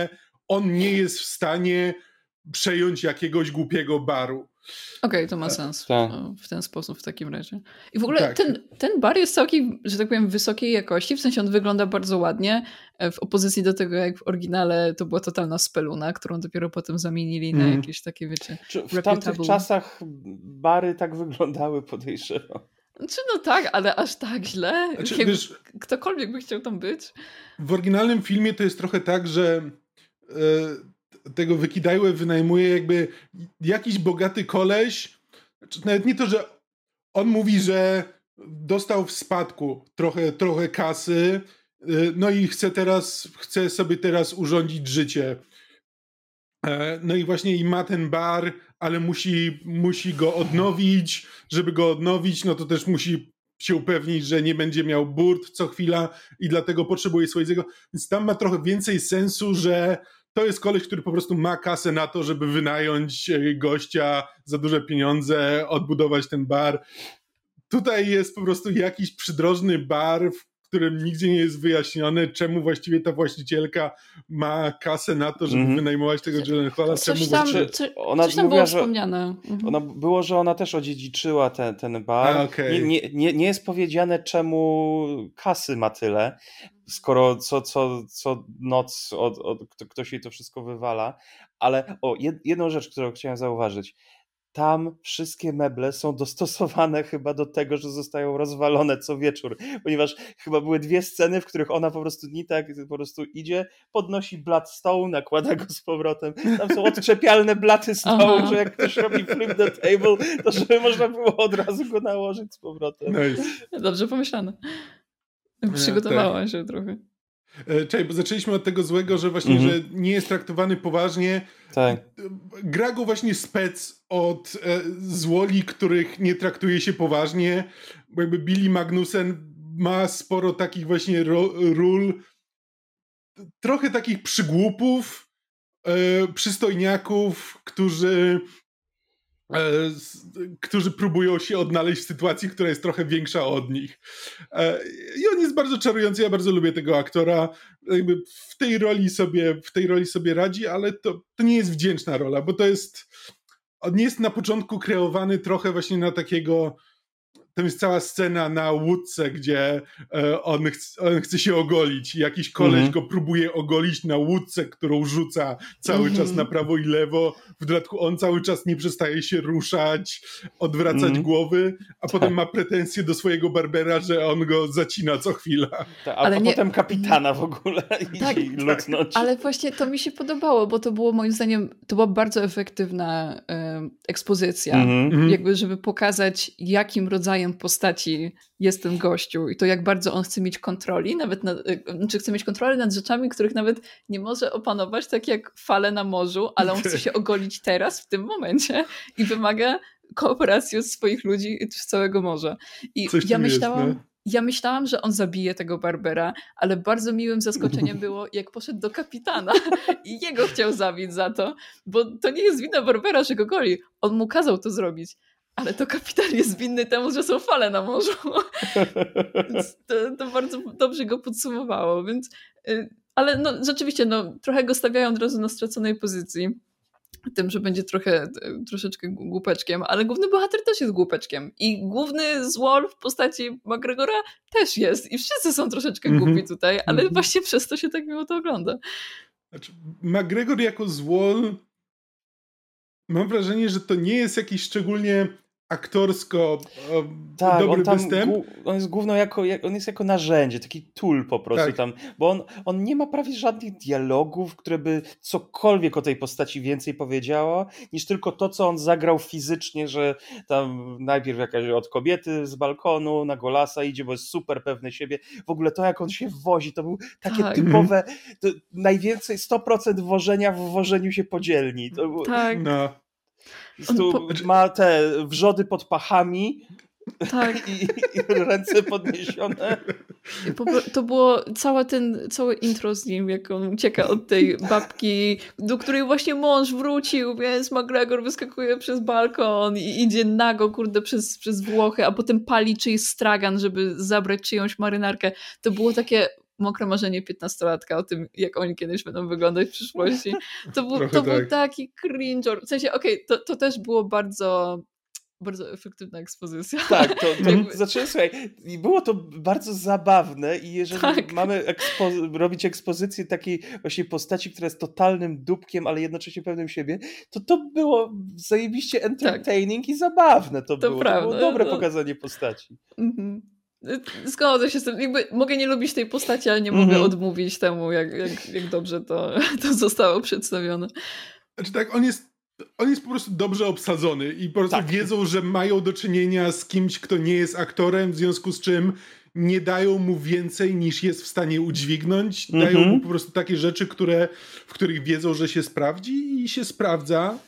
on nie jest w stanie przejąć jakiegoś głupiego baru. Okej, okay, to ma sens tak. w ten sposób w takim razie. I w ogóle tak. ten, ten bar jest całkiem, że tak powiem, wysokiej jakości, w sensie on wygląda bardzo ładnie, w opozycji do tego, jak w oryginale to była totalna speluna, którą dopiero potem zamienili mm. na jakieś takie, wiecie, Czy w tamtych czasach bary tak wyglądały, podejrzewam. Czy no tak, ale aż tak źle? Znaczy, jak, wiesz, ktokolwiek by chciał tam być? W oryginalnym filmie to jest trochę tak, że e, tego Wykidajłę wynajmuje jakby jakiś bogaty koleś, znaczy, nawet nie to, że on mówi, że dostał w spadku trochę, trochę kasy, e, no i chce teraz, chce sobie teraz urządzić życie. E, no i właśnie i ma ten bar, ale musi, musi go odnowić. Żeby go odnowić, no to też musi się upewnić, że nie będzie miał burt co chwila i dlatego potrzebuje swojego. Więc tam ma trochę więcej sensu, że to jest koleś, który po prostu ma kasę na to, żeby wynająć gościa za duże pieniądze, odbudować ten bar. Tutaj jest po prostu jakiś przydrożny bar, w którym nigdzie nie jest wyjaśnione, czemu właściwie ta właścicielka ma kasę na to, żeby mm-hmm. wynajmować tego Gyllenhaala. Coś czemu tam, właściwie... co, ona coś tam mówiła, było wspomniane. Mhm. Ona, było, że ona też odziedziczyła ten, ten bar. A, okay. nie, nie, nie, nie jest powiedziane, czemu kasy ma tyle, skoro co, co, co noc od, od, ktoś jej to wszystko wywala. Ale o, jed, jedną rzecz, którą chciałem zauważyć. Tam wszystkie meble są dostosowane chyba do tego, że zostają rozwalone co wieczór, ponieważ chyba były dwie sceny, w których ona po prostu nie tak, po prostu idzie, podnosi blat stołu, nakłada go z powrotem. Tam są odczepialne blaty stołu, Aha. że jak ktoś robi flip the table, to żeby można było od razu go nałożyć z powrotem. Nice. Dobrze pomyślane. Przygotowała ja, się trochę. Czekaj, bo zaczęliśmy od tego złego, że właśnie, mm-hmm. że nie jest traktowany poważnie. Tak. Gra go właśnie spec od e, złoli, których nie traktuje się poważnie. Bo jakby Billy Magnussen ma sporo takich właśnie ro, ról, trochę takich przygłupów, e, przystojniaków, którzy E, z, którzy próbują się odnaleźć w sytuacji, która jest trochę większa od nich. E, I on jest bardzo czarujący, ja bardzo lubię tego aktora. Jakby w tej roli sobie, w tej roli sobie radzi, ale to, to nie jest wdzięczna rola, bo to jest, on jest na początku kreowany trochę właśnie na takiego, tam jest cała scena na łódce, gdzie e, on, ch- on chce się ogolić i jakiś koleś mm-hmm. go próbuje ogolić na łódce, którą rzuca cały mm-hmm. czas na prawo i lewo. W dodatku on cały czas nie przestaje się ruszać, odwracać mm-hmm. głowy, a tak. potem ma pretensje do swojego barbera, że on go zacina co chwila. Ta, a, a nie... potem kapitana w ogóle tak, idzie lutnąć. Ale właśnie to mi się podobało, bo to było moim zdaniem, to była bardzo efektywna e, ekspozycja. Mm-hmm. Jakby, żeby pokazać, jakim rodzajem postaci jest ten gościu i to jak bardzo on chce mieć kontroli, nawet nad, czy chce mieć kontrolę nad rzeczami, których nawet nie może opanować, tak jak fale na morzu, ale on chce się ogolić teraz, w tym momencie i wymaga kooperacji od swoich ludzi z całego morza. I Coś ja myślałam, jest, no? ja myślałam, że on zabije tego Barbera, ale bardzo miłym zaskoczeniem było, jak poszedł do kapitana i jego chciał zabić za to, bo to nie jest wina Barbera, że go goli. On mu kazał to zrobić. Ale to kapitan jest winny temu, że są fale na morzu. Więc to, to bardzo dobrze go podsumowało. Więc, ale no, rzeczywiście no, trochę go stawiają od razu na straconej pozycji. Tym, że będzie trochę, troszeczkę głupeczkiem, ale główny bohater też jest głupeczkiem. I główny złol w postaci McGregora też jest. I wszyscy są troszeczkę mm-hmm. głupi tutaj, ale mm-hmm. właśnie przez to się tak miło to ogląda. Znaczy, McGregor jako złol, mam wrażenie, że to nie jest jakiś szczególnie aktorsko tak, dobry on tam występ. Gu- on jest główno jako, on jest jako narzędzie, taki tool po prostu tak. tam, bo on, on nie ma prawie żadnych dialogów, które by cokolwiek o tej postaci więcej powiedziało, niż tylko to, co on zagrał fizycznie, że tam najpierw jakaś od kobiety z balkonu na golasa idzie, bo jest super pewny siebie. W ogóle to, jak on się wozi, to był takie tak. typowe, to najwięcej sto procent wożenia w wożeniu się podzielni. To był, tak. No. Tu po... ma te wrzody pod pachami tak. i, i ręce podniesione. I to było całe ten, całe intro z nim, jak on ucieka od tej babki, do której właśnie mąż wrócił, więc McGregor wyskakuje przez balkon i idzie nago, kurde, przez, przez Włochy, a potem pali czyjś stragan, żeby zabrać czyjąś marynarkę. To było takie mokre marzenie piętnastolatka o tym, jak oni kiedyś będą wyglądać w przyszłości. To, był, to tak. był taki cringe. W sensie, okej, okay, to, to też było bardzo... bardzo efektywna ekspozycja. Tak, to, to Jakby... znaczy, słuchaj, było to bardzo zabawne i jeżeli tak. mamy ekspo- robić ekspozycję takiej właśnie postaci, która jest totalnym dupkiem, ale jednocześnie pewnym siebie, to to było zajebiście entertaining tak. i zabawne to, to było. Prawda. To było dobre no. pokazanie postaci. Mhm. Zgodzę się z tym. Jakby mogę nie lubić tej postaci, ale nie mm-hmm. mogę odmówić temu, jak, jak, jak dobrze to, to zostało przedstawione. Znaczy tak, on jest On jest po prostu dobrze obsadzony i po prostu tak. wiedzą, że mają do czynienia z kimś, kto nie jest aktorem, w związku z czym nie dają mu więcej niż jest w stanie udźwignąć. Mm-hmm. Dają mu po prostu takie rzeczy, które, w których wiedzą, że się sprawdzi i się sprawdza.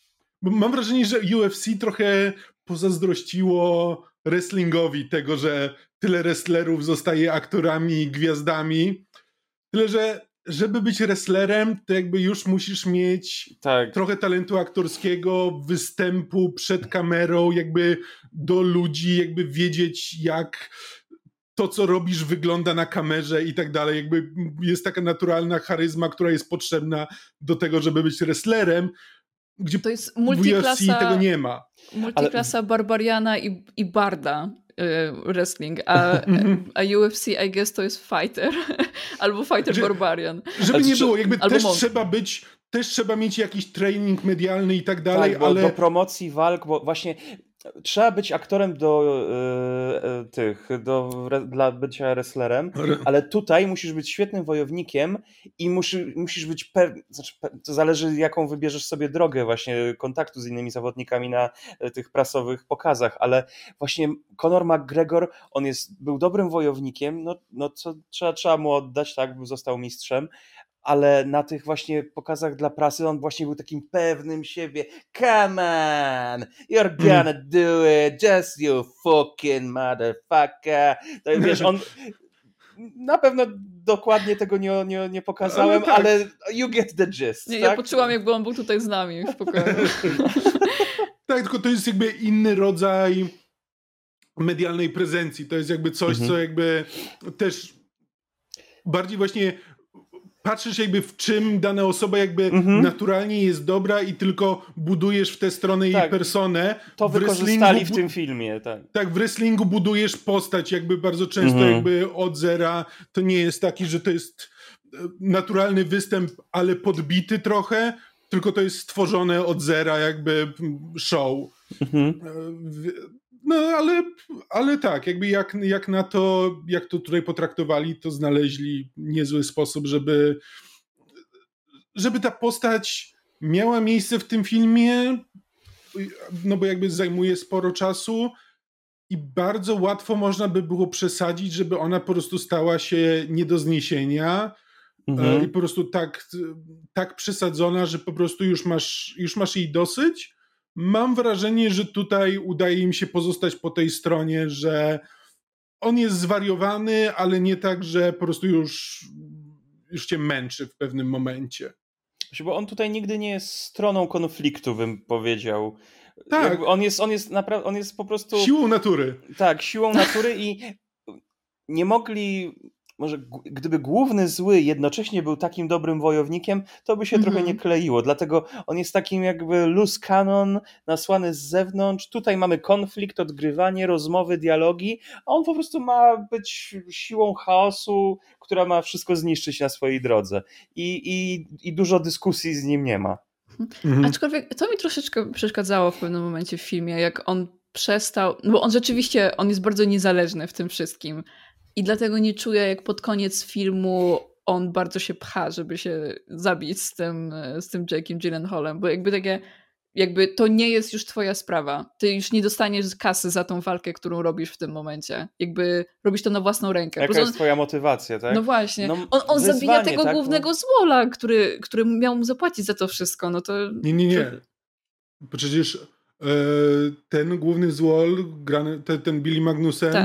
Bo mam wrażenie, że U F C trochę pozazdrościło wrestlingowi tego, że tyle wrestlerów zostaje aktorami i gwiazdami. Tyle, że żeby być wrestlerem, to jakby już musisz mieć tak. trochę talentu aktorskiego, występu przed kamerą, jakby do ludzi, jakby wiedzieć, jak to, co robisz, wygląda na kamerze i tak dalej. Jakby jest taka naturalna charyzma, która jest potrzebna do tego, żeby być wrestlerem, gdzie to jest w U F C tego nie ma. Multiklasa Ale... Barbariana i, i Barda. Wrestling, a, a U F C I guess to jest fighter albo fighter że, barbarian. Żeby nie było, jakby też mon- trzeba być, też trzeba mieć jakiś training medialny i tak dalej, tak, bo ale... do promocji walk, bo właśnie trzeba być aktorem do y, y, tych, do, re, dla bycia wrestlerem, ale tutaj musisz być świetnym wojownikiem i musi, musisz być pewny, znaczy, to zależy jaką wybierzesz sobie drogę właśnie kontaktu z innymi zawodnikami na tych prasowych pokazach, ale właśnie Conor McGregor, on jest, był dobrym wojownikiem, no, no co trzeba, trzeba mu oddać, tak, został mistrzem, ale na tych właśnie pokazach dla prasy on właśnie był takim pewnym siebie. Come on, you're gonna mm. do it, just you fucking motherfucker. To wiesz, on na pewno dokładnie tego nie, nie, nie pokazałem, ale, tak. ale you get the gist. Nie, tak? Ja poczułam, jakby on był tutaj z nami w pokoju. Tak, tylko to jest jakby inny rodzaj medialnej prezencji. To jest jakby coś, mhm. co jakby też bardziej właśnie patrzysz jakby w czym dana osoba jakby mhm. naturalnie jest dobra i tylko budujesz w tę stronę tak. jej personę. To w wykorzystali w tym filmie. Tak. tak, w wrestlingu budujesz postać jakby bardzo często mhm. jakby od zera. To nie jest taki, że to jest naturalny występ, ale podbity trochę, tylko to jest stworzone od zera jakby show. Mhm. No ale, ale tak, jakby jak, jak na to, jak to tutaj potraktowali, to znaleźli niezły sposób, żeby, żeby ta postać miała miejsce w tym filmie, no bo jakby zajmuje sporo czasu i bardzo łatwo można by było przesadzić, żeby ona po prostu stała się nie do zniesienia mhm. i po prostu tak, tak przesadzona, że po prostu już masz, już masz jej dosyć. Mam wrażenie, że tutaj udaje im się pozostać po tej stronie, że on jest zwariowany, ale nie tak, że po prostu już, już cię męczy w pewnym momencie. Bo on tutaj nigdy nie jest stroną konfliktu, bym powiedział. Tak. Jakby on jest, on jest naprawdę, on jest po prostu... Siłą natury. Tak, siłą natury i nie mogli... Może gdyby główny zły jednocześnie był takim dobrym wojownikiem, to by się mm-hmm. trochę nie kleiło. Dlatego on jest takim jakby loose cannon, nasłany z zewnątrz. Tutaj mamy konflikt, odgrywanie, rozmowy, dialogi, a on po prostu ma być siłą chaosu, która ma wszystko zniszczyć na swojej drodze. I, i, i dużo dyskusji z nim nie ma. Mhm. Aczkolwiek to mi troszeczkę przeszkadzało w pewnym momencie w filmie, jak on przestał, no bo on rzeczywiście, on jest bardzo niezależny w tym wszystkim. I dlatego nie czuję, jak pod koniec filmu on bardzo się pcha, żeby się zabić z tym, z tym Jake'em Gyllenhaalem, bo jakby takie, jakby to nie jest już twoja sprawa. Ty już nie dostaniesz kasy za tą walkę, którą robisz w tym momencie. Jakby robisz to na własną rękę. Jaka on, jest twoja motywacja, tak? No właśnie. No, on on wyzwanie, zabija tego tak? głównego złola, który, który miał mu zapłacić za to wszystko. No to... Nie, nie, nie. Bo przecież e, ten główny złol, grany, ten, ten Billy Magnussen, tak.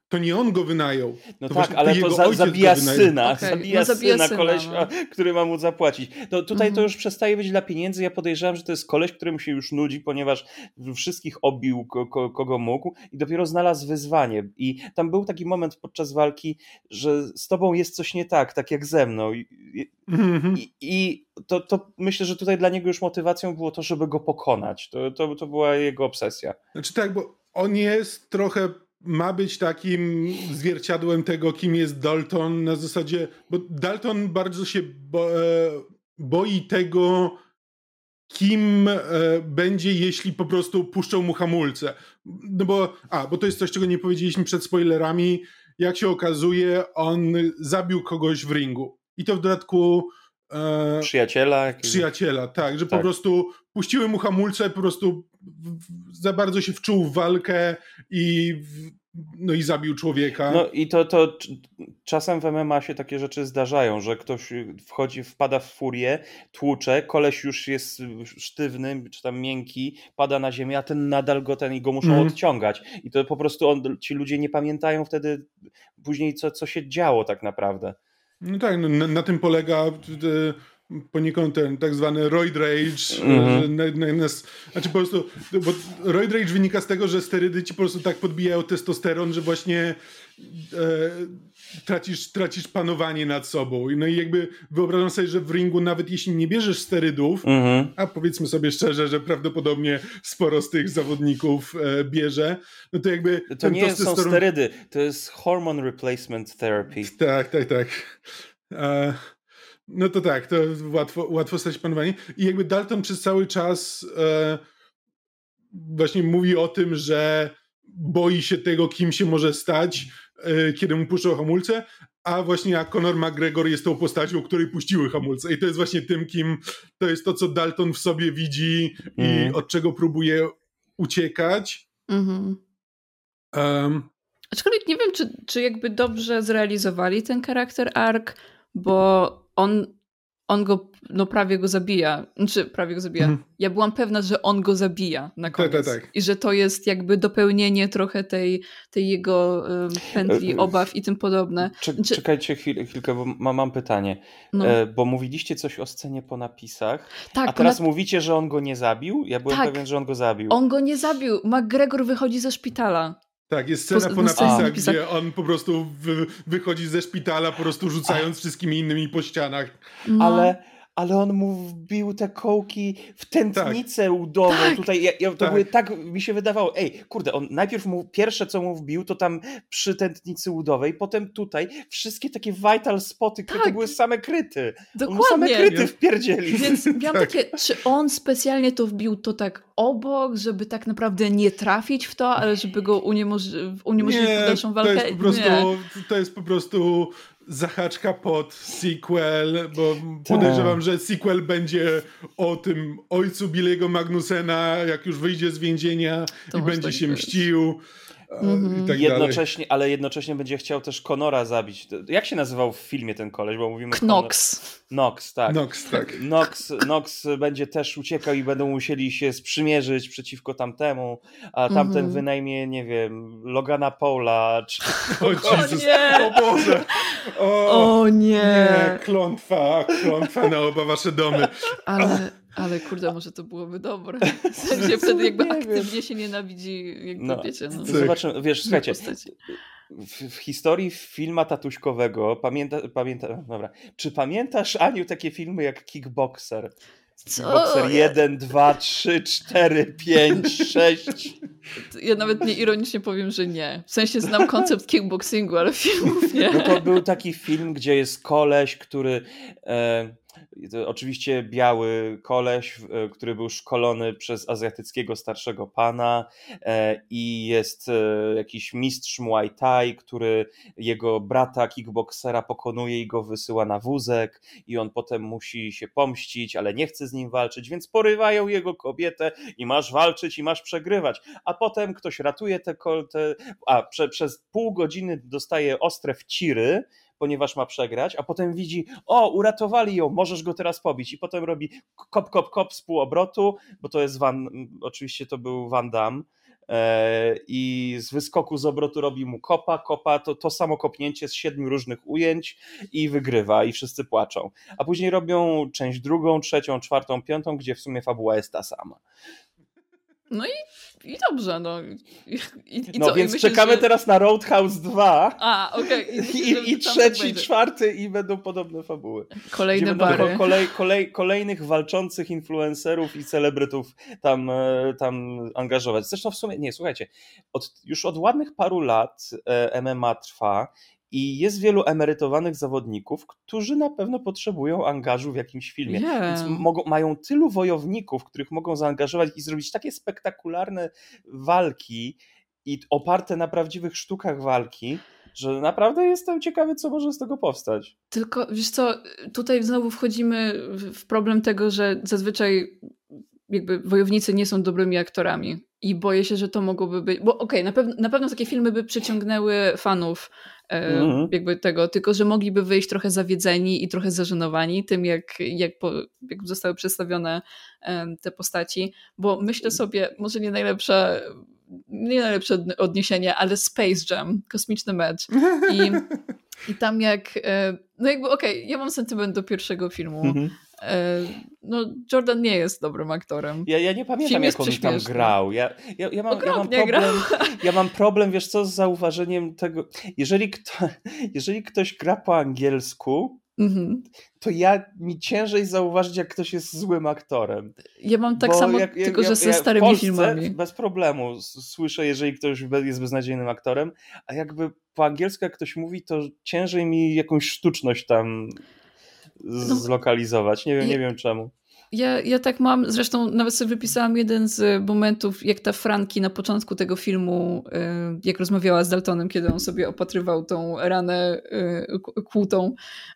to nie on go wynajął. No to tak, ale to za, zabija syna, okay. zabija, no, zabija syna, syna koleś, no. który ma mu zapłacić. To tutaj mhm. to już przestaje być dla pieniędzy. Ja podejrzewam, że to jest koleś, któremu się już nudzi, ponieważ wszystkich obił, ko, ko, kogo mógł i dopiero znalazł wyzwanie. I tam był taki moment podczas walki, że z tobą jest coś nie tak, tak jak ze mną. I, mhm. i, i to, to myślę, że tutaj dla niego już motywacją było to, żeby go pokonać. To, to, to była jego obsesja. Znaczy tak, bo on jest trochę, ma być takim zwierciadłem tego, kim jest Dalton na zasadzie, bo Dalton bardzo się bo, e, boi tego, kim e, będzie, jeśli po prostu puszczą mu hamulce. No bo, a, bo to jest coś, czego nie powiedzieliśmy przed spoilerami. Jak się okazuje, on zabił kogoś w ringu. I to w dodatku e, przyjaciela. Jakiegoś... Przyjaciela, tak, że tak. po prostu puściły mu hamulce, po prostu za bardzo się wczuł w walkę i, no i zabił człowieka. No i to, to czasem w M M A się takie rzeczy zdarzają, że ktoś wchodzi, wpada w furię, tłucze, koleś już jest sztywny, czy tam miękki, pada na ziemię, a ten nadal go ten i go muszą mm. odciągać. I to po prostu on, ci ludzie nie pamiętają wtedy później, co, co się działo tak naprawdę. No tak, no, na, na tym polega e, poniekąd ten tak zwany roid rage. Mm-hmm. Że na, na, na, znaczy po prostu, bo roid rage wynika z tego, że sterydy ci po prostu tak podbijają testosteron, że właśnie e, tracisz, tracisz panowanie nad sobą. No i jakby wyobrażam sobie, że w ringu nawet jeśli nie bierzesz sterydów, mm-hmm. a powiedzmy sobie szczerze, że prawdopodobnie sporo z tych zawodników e, bierze, no to jakby... To nie testosteron... są sterydy, to jest hormone replacement therapy. Tak, tak, tak. E, no to tak, to łatwo, łatwo stać panowanie. I jakby Dalton przez cały czas e, właśnie mówi o tym, że boi się tego, kim się może stać, e, kiedy mu puszczą hamulce, a właśnie jak Conor McGregor jest tą postacią, której puściły hamulce. I to jest właśnie tym, kim to jest to, co Dalton w sobie widzi mm. i od czego próbuje uciekać. Mhm. Um. Aczkolwiek nie wiem, czy, czy jakby dobrze zrealizowali ten charakter arc, bo on, on go, no prawie go zabija. Znaczy, prawie go zabija. Mm. Ja byłam pewna, że on go zabija na koniec. Tak, tak, tak. I że to jest jakby dopełnienie trochę tej, tej jego um, pętli obaw i tym podobne. Cze- znaczy... Czekajcie chwil, chwilkę, bo ma, mam pytanie. No. E, bo mówiliście coś o scenie po napisach, tak, a teraz ponad... mówicie, że on go nie zabił? Ja byłem tak, pewien, że on go zabił. On go nie zabił. McGregor wychodzi ze szpitala. Tak, jest scena po, po napisach, napisach, gdzie on po prostu wy, wychodzi ze szpitala, po prostu rzucając A. wszystkimi innymi po ścianach. No. Ale, ale on mu wbił te kołki w tętnicę tak. udową. Tak. Tutaj, ja, ja, to tak. były tak, mi się wydawało, ej, kurde, on najpierw mu, pierwsze co mu wbił, to tam przy tętnicy udowej, potem tutaj, wszystkie takie vital spoty, które tak. to były same kryty. Dokładnie. On mu same kryty wpierdzieli. Więc miałam tak. takie, czy on specjalnie to wbił to tak obok, żeby tak naprawdę nie trafić w to, ale żeby go uniemoż- uniemożliwić dalszą walkę? To jest po prostu, to jest po prostu zahaczka pod sequel, bo tak. podejrzewam, że sequel będzie o tym ojcu Billy'ego Magnusena, jak już wyjdzie z więzienia to i będzie tak się być. mścił. Mm-hmm. I tak jednocześnie, dalej. Ale jednocześnie będzie chciał też Conora zabić. Jak się nazywał w filmie ten koleś? Bo mówimy Knox. Nox, tak. Nox, tak. Nox, Nox będzie też uciekał i będą musieli się sprzymierzyć przeciwko tamtemu, a tamten mm-hmm. wynajmie, nie wiem, Logana Paula, czy... O, Jezus, o Boże! O, o nie. nie! Klątwa, klątwa na oba wasze domy. Ale... Ale kurde, może to byłoby dobre. W sensie wtedy jakby nie aktywnie wiem. się nienawidzi, jakby no, wiecie. No. Zobaczymy, wiesz, słuchajcie, w, w historii filma tatuśkowego, pamięta, pamięta, dobra, czy pamiętasz, Aniu, takie filmy jak Kickboxer? Co? Kickboxer jeden, dwa, trzy, cztery, pięć, sześć. Ja nawet nie ironicznie powiem, że nie. W sensie znam koncept kickboxingu, ale filmów nie. No to był taki film, gdzie jest koleś, który... E, To oczywiście biały koleś, który był szkolony przez azjatyckiego starszego pana i jest jakiś mistrz Muay Thai, który jego brata kickboksera pokonuje i go wysyła na wózek i on potem musi się pomścić, ale nie chce z nim walczyć, więc porywają jego kobietę i masz walczyć i masz przegrywać, a potem ktoś ratuje te, te a prze, przez pół godziny dostaje ostre wciry, ponieważ ma przegrać, a potem widzi, o, uratowali ją, możesz go teraz pobić i potem robi kop, kop, kop z półobrotu, bo to jest Van, oczywiście to był Van Damme i z wyskoku z obrotu robi mu kopa, kopa, to, to samo kopnięcie z siedmiu różnych ujęć i wygrywa i wszyscy płaczą. A później robią część drugą, trzecią, czwartą, piątą, gdzie w sumie fabuła jest ta sama. No i, i dobrze, no. I, i no co? więc I myślisz, czekamy że... teraz na Roadhouse dwa. A, okej. Okay. I, I, i trzeci, czwarty i będą podobne fabuły. Kolejne bary. Kolej, kolej, kolejnych walczących influencerów i celebrytów tam, tam angażować. Zresztą w sumie, nie, słuchajcie, od, już od ładnych paru lat M M A trwa i jest wielu emerytowanych zawodników, którzy na pewno potrzebują angażu w jakimś filmie. Yeah. Więc mogą, mają tylu wojowników, których mogą zaangażować i zrobić takie spektakularne walki i oparte na prawdziwych sztukach walki, że naprawdę jestem ciekawy, co może z tego powstać. Tylko, wiesz co, tutaj znowu wchodzimy w problem tego, że zazwyczaj jakby wojownicy nie są dobrymi aktorami i boję się, że to mogłoby być, bo okej, okay, na, pew- na pewno takie filmy by przyciągnęły fanów e, mm-hmm. jakby tego, tylko że mogliby wyjść trochę zawiedzeni i trochę zażenowani tym, jak, jak, po, jak zostały przedstawione e, te postaci, bo myślę sobie, może nie najlepsze nie najlepsze odniesienie, ale Space Jam, kosmiczny mecz i, i tam jak no jakby okej, okay, ja mam sentyment do pierwszego filmu. Mm-hmm. No Jordan nie jest dobrym aktorem. Ja, ja nie pamiętam, jak on tam grał. Ja, ja, ja, mam, ja, mam problem, ja mam problem, wiesz co, z zauważeniem tego, jeżeli, kto, jeżeli ktoś gra po angielsku, mm-hmm. to ja mi ciężej zauważyć, jak ktoś jest złym aktorem. Ja mam tak Bo samo, jak, tylko ja, że ze ja starymi w Polsce filmami. Bez problemu słyszę, jeżeli ktoś jest beznadziejnym aktorem, a jakby po angielsku jak ktoś mówi, to ciężej mi jakąś sztuczność tam z- no, zlokalizować. Nie wiem, ja, nie wiem czemu. Ja, ja tak mam, zresztą nawet sobie wypisałam jeden z momentów, jak ta Franki na początku tego filmu, jak rozmawiała z Daltonem, kiedy on sobie opatrywał tą ranę kłutą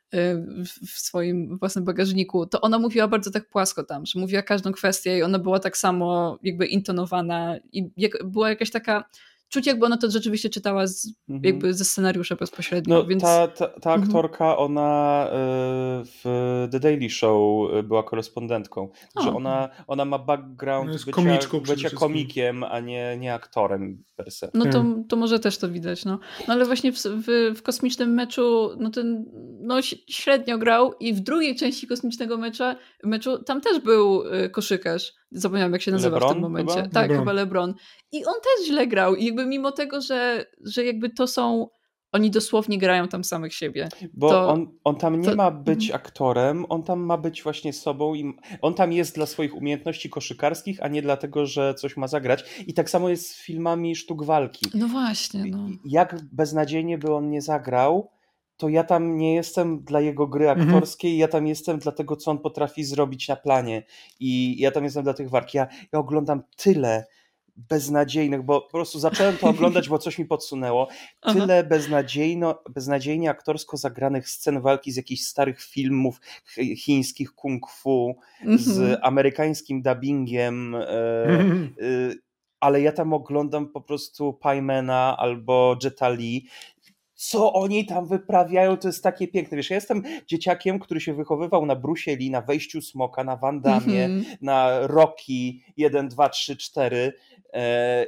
w swoim własnym bagażniku, to ona mówiła bardzo tak płasko tam, że mówiła każdą kwestię i ona była tak samo jakby intonowana i jak, była jakaś taka czuć, jakby ona to rzeczywiście czytała z, mm-hmm. jakby ze scenariusza bezpośrednio. No, więc... ta, ta, ta aktorka, mm-hmm. ona w The Daily Show była korespondentką. Także ona, ona ma background bycia, komiczką bycia komikiem, a nie, nie aktorem per se. No to, to może też to widać. No, no ale właśnie w, w, w kosmicznym meczu no ten no, średnio grał i w drugiej części kosmicznego mecza, meczu tam też był koszykarz. Zapomniałam, jak się nazywa LeBron, w tym momencie. Chyba? Tak, LeBron. chyba LeBron. I on też źle grał. I jakby mimo tego, że, że jakby to są... Oni dosłownie grają tam samych siebie. Bo to, on, on tam nie to, ma być aktorem, on tam ma być właśnie sobą i on tam jest dla swoich umiejętności koszykarskich, a nie dlatego, że coś ma zagrać. I tak samo jest z filmami sztuk walki. No właśnie. No. Jak beznadziejnie by on nie zagrał, to ja tam nie jestem dla jego gry aktorskiej, mhm. ja tam jestem dla tego, co on potrafi zrobić na planie i ja tam jestem dla tych walk. Ja, ja oglądam tyle beznadziejnych, bo po prostu zacząłem to oglądać, bo coś mi podsunęło. Tyle Aha. beznadziejno, beznadziejnie aktorsko zagranych scen walki z jakichś starych filmów chińskich kung fu, mhm. z amerykańskim dubbingiem, mhm. e, e, ale ja tam oglądam po prostu Paimena albo Jeta Li. Co oni tam wyprawiają, to jest takie piękne. Wiesz, ja jestem dzieciakiem, który się wychowywał na Brucie Lee, na Wejściu Smoka, na Van Damme, mm-hmm. na Rocky jeden, dwa, trzy, cztery e,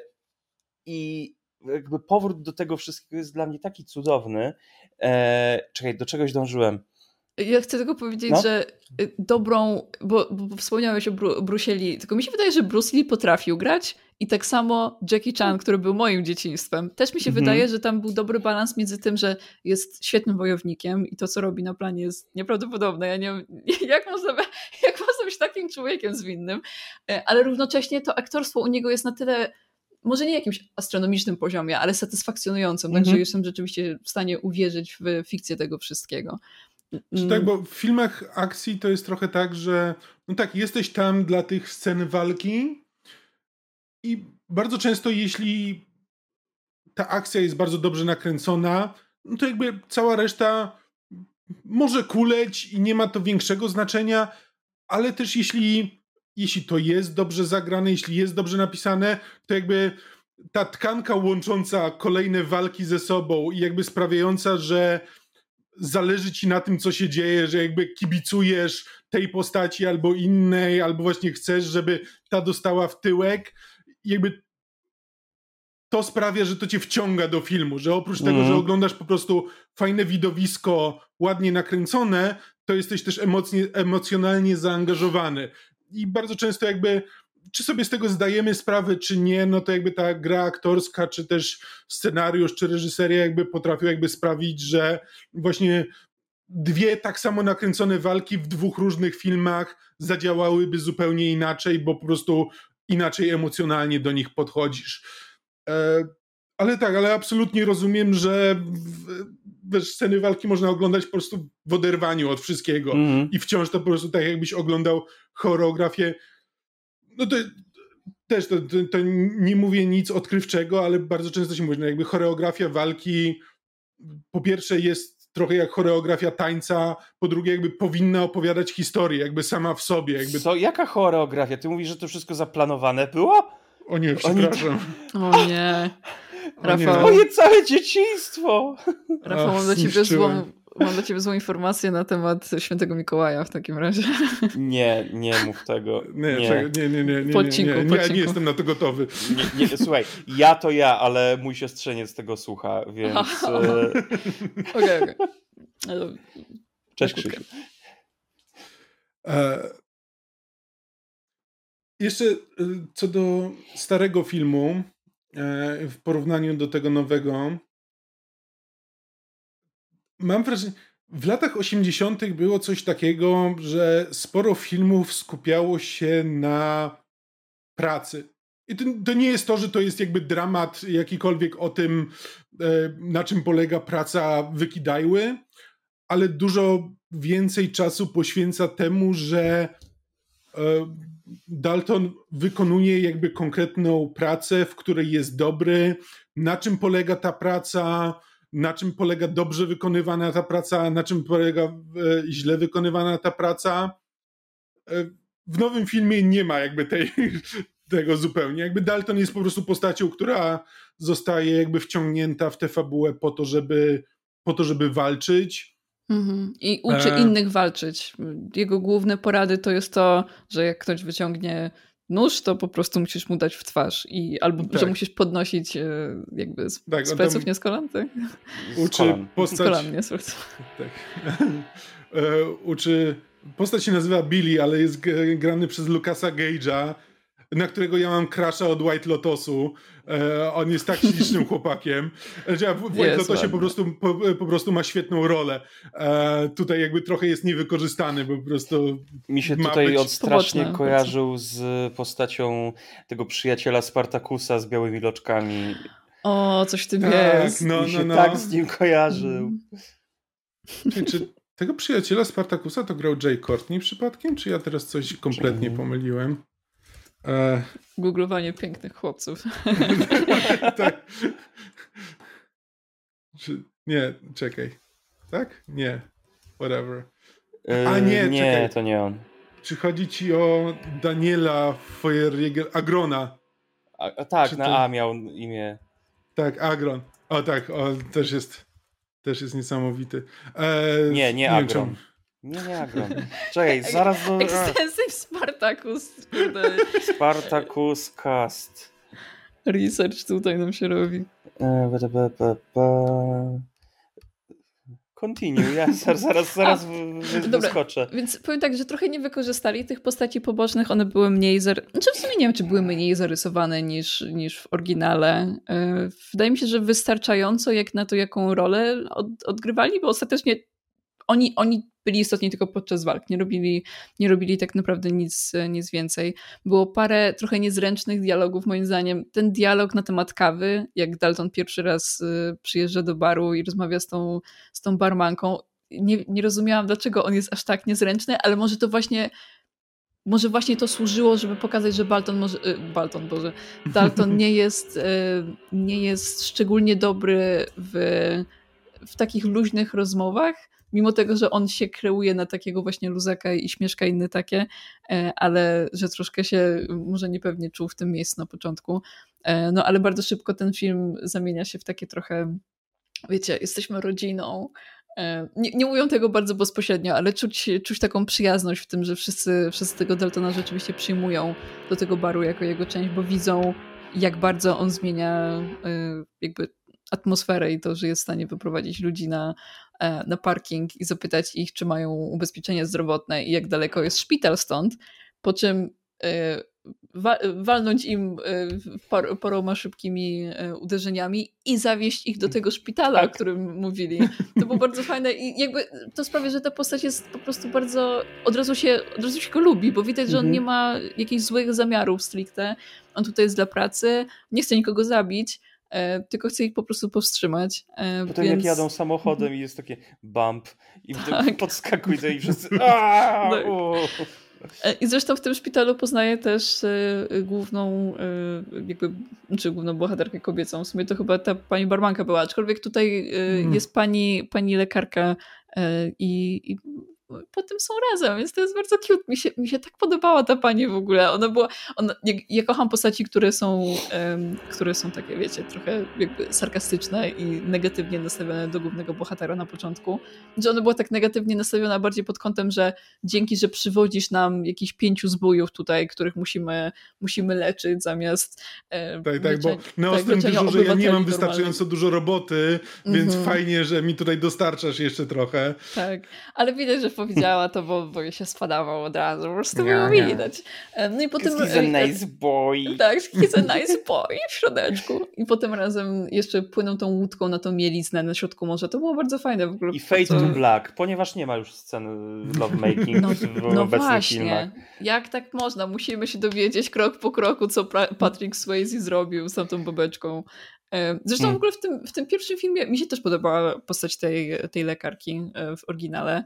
i jakby powrót do tego wszystkiego jest dla mnie taki cudowny. E, czekaj, do czegoś dążyłem. Ja chcę tylko powiedzieć, no? że dobrą, bo, bo wspomniałeś o Bru- Bruce Lee, tylko mi się wydaje, że Bruce Lee potrafił grać i tak samo Jackie Chan, który był moim dzieciństwem. Też mi się mm-hmm. wydaje, że tam był dobry balans między tym, że jest świetnym wojownikiem i to, co robi na planie jest nieprawdopodobne. Ja nie wiem, jak można, jak można być takim człowiekiem zwinnym, ale równocześnie to aktorstwo u niego jest na tyle może nie jakimś astronomicznym poziomie, ale satysfakcjonującym, mm-hmm. także jestem rzeczywiście w stanie uwierzyć w fikcję tego wszystkiego. Czy tak, bo w filmach akcji to jest trochę tak, że no tak, jesteś tam dla tych scen walki i bardzo często jeśli ta akcja jest bardzo dobrze nakręcona, no to jakby cała reszta może kuleć i nie ma to większego znaczenia, ale też jeśli, jeśli to jest dobrze zagrane, jeśli jest dobrze napisane, to jakby ta tkanka łącząca kolejne walki ze sobą i jakby sprawiająca, że zależy ci na tym, co się dzieje, że jakby kibicujesz tej postaci albo innej, albo właśnie chcesz, żeby ta dostała w tyłek. I jakby to sprawia, że to cię wciąga do filmu, że oprócz mm. tego, że oglądasz po prostu fajne widowisko, ładnie nakręcone, to jesteś też emocje, emocjonalnie zaangażowany. I bardzo często jakby, czy sobie z tego zdajemy sprawę, czy nie, no to jakby ta gra aktorska, czy też scenariusz, czy reżyseria jakby potrafią jakby sprawić, że właśnie dwie tak samo nakręcone walki w dwóch różnych filmach zadziałałyby zupełnie inaczej, bo po prostu inaczej emocjonalnie do nich podchodzisz. E, ale tak, ale absolutnie rozumiem, że w, wiesz, sceny walki można oglądać po prostu w oderwaniu od wszystkiego mm. i wciąż to po prostu tak jakbyś oglądał choreografię. No to też to, to, to nie mówię nic odkrywczego, ale bardzo często się mówi, no jakby choreografia walki po pierwsze jest trochę jak choreografia tańca, po drugie jakby powinna opowiadać historię, jakby sama w sobie. Jakby... Co? Jaka choreografia? Ty mówisz, że to wszystko zaplanowane było? O nie, przepraszam. O nie. Rafał. Moje całe dzieciństwo! Rafał, mam dla ciebie złą, mam dla ciebie złą informację na temat Świętego Mikołaja w takim razie. Nie, nie mów tego. Nie, nie, czekaj, nie, nie, nie, nie, po odcinku, nie, nie, po nie, odcinku. nie jestem na to gotowy. Nie, nie, słuchaj, ja to ja, ale mój siostrzeniec tego słucha, więc... Okej, okej. Cześć, Krzysiu. E, jeszcze co do starego filmu, e, w porównaniu do tego nowego, mam wrażenie, w latach osiemdziesiątych było coś takiego, że sporo filmów skupiało się na pracy. I to, to nie jest to, że to jest jakby dramat jakikolwiek o tym, e, na czym polega praca Wykidajły, ale dużo więcej czasu poświęca temu, że e, Dalton wykonuje jakby konkretną pracę, w której jest dobry, na czym polega ta praca, na czym polega dobrze wykonywana ta praca, na czym polega e, źle wykonywana ta praca. E, w nowym filmie nie ma jakby tej, tego zupełnie. Jakby Dalton jest po prostu postacią, która zostaje jakby wciągnięta w tę fabułę po to, żeby, po to, żeby walczyć. Mhm. I uczy e... innych walczyć. Jego główne porady to jest to, że jak ktoś wyciągnie nóż, to po prostu musisz mu dać w twarz. I, albo tak. że musisz podnosić jakby z, tak, z pleców, nie z kolan, tak? Uczy kolan. postać... Z kolan, nie z pleców. Tak. e, uczy... Postać się nazywa Billy, ale jest g- grany przez Lucasa Gage'a, na którego ja mam crusha od White Lotusu. E, on jest tak ślicznym chłopakiem. Znaczy, w White jest Lotusie po prostu, po, po prostu ma świetną rolę. E, tutaj jakby trochę jest niewykorzystany, bo po prostu mi się ma tutaj być... od strasznie poboczne. kojarzył z postacią tego przyjaciela Spartakusa z białymi loczkami. O, coś w tym tak, jest. No, mi się no, no. tak z nim kojarzył. Czy, czy tego przyjaciela Spartakusa to grał Jay Courtney przypadkiem? Czy ja teraz coś kompletnie pomyliłem? E... Googlowanie pięknych chłopców. tak. Czy... Nie, czekaj. Tak? Nie. Whatever. A nie, nie, czekaj. to nie on. Czy chodzi ci o Daniela Feuerjäger, Agrona? A, a tak, Czy na to... A miał imię. Tak, Agron. O tak, o, też jest też jest niesamowity. E... Nie, nie Agron. Nie, nie Agron. Czekaj, zaraz... Do... Extensive Spartacus. Spartacus Cast. Research tutaj nam się robi. Continue, ja zaraz, zaraz, zaraz A, wyskoczę. Dobra, więc powiem tak, że trochę nie wykorzystali tych postaci pobocznych, one były mniej, zar... znaczy w sumie nie wiem, czy były mniej zarysowane niż, niż w oryginale. Wydaje mi się, że wystarczająco jak na to, jaką rolę od, odgrywali, bo ostatecznie oni, oni byli istotni tylko podczas walk, nie robili, nie robili tak naprawdę nic, nic więcej. Było parę trochę niezręcznych dialogów moim zdaniem. Ten dialog na temat kawy, jak Dalton pierwszy raz przyjeżdża do baru i rozmawia z tą, z tą barmanką, nie, nie rozumiałam, dlaczego on jest aż tak niezręczny, ale może to właśnie może właśnie to służyło, żeby pokazać, że Balton może, Balton, Boże, Dalton nie jest, nie jest szczególnie dobry w, w takich luźnych rozmowach, mimo tego, że on się kreuje na takiego właśnie luzaka i śmieszka inne takie, ale że troszkę się może niepewnie czuł w tym miejscu na początku. No ale bardzo szybko ten film zamienia się w takie trochę, wiecie, jesteśmy rodziną. Nie, nie mówią tego bardzo bezpośrednio, ale czuć, czuć taką przyjazność w tym, że wszyscy, wszyscy tego Daltona rzeczywiście przyjmują do tego baru jako jego część, bo widzą jak bardzo on zmienia jakby atmosferę i to, że jest w stanie wyprowadzić ludzi na, na parking i zapytać ich, czy mają ubezpieczenie zdrowotne i jak daleko jest szpital stąd, po czym wa- walnąć im par- paroma szybkimi uderzeniami i zawieźć ich do tego szpitala, tak. o którym mówili. To było bardzo fajne i jakby to sprawia, że ta postać jest po prostu bardzo, od razu się, od razu się go lubi, bo widać, że on Mhm. nie ma jakichś złych zamiarów stricte. On tutaj jest dla pracy, nie chce nikogo zabić, tylko chce ich po prostu powstrzymać. Potem więc... jak jadą samochodem i jest takie bump i tak. podskakuje i wszyscy aaa, tak. I zresztą w tym szpitalu poznaje też y, główną y, jakby, czy główną bohaterkę kobiecą. W sumie to chyba ta pani barmanka była, aczkolwiek tutaj y, mm. jest pani, pani lekarka y, i, i potem są razem, więc to jest bardzo cute. Mi się, mi się tak podobała ta pani w ogóle. Ona była, ona, ja, ja kocham postaci, które są, um, które są takie, wiecie, trochę jakby sarkastyczne i negatywnie nastawione do głównego bohatera na początku. Że ona była tak negatywnie nastawiona bardziej pod kątem, że dzięki, że przywodzisz nam jakichś pięciu zbójów tutaj, których musimy, musimy leczyć zamiast um, tak, tak, leczenia, bo na ostrym tak, dyżurze ja nie mam normalnych. wystarczająco dużo roboty, więc Mhm. fajnie, że mi tutaj dostarczasz jeszcze trochę. Tak, ale widać, że powiedziała to, bo, bo się spadawał od razu, po prostu Ja, było ja. widać. No i potem... He's a nice boy. Tak, he's a nice boy w środeczku. I potem razem jeszcze płyną tą łódką na tą mieliznę na środku morza. To było bardzo fajne w ogóle. I Fade co... to Black, ponieważ nie ma już sceny lovemaking no, w no obecnych właśnie. filmach. Jak tak można? Musimy się dowiedzieć krok po kroku, co Patrick Swayze zrobił z tamtą babeczką. Zresztą Hmm. w ogóle w tym, w tym pierwszym filmie mi się też podobała postać tej, tej lekarki w oryginale.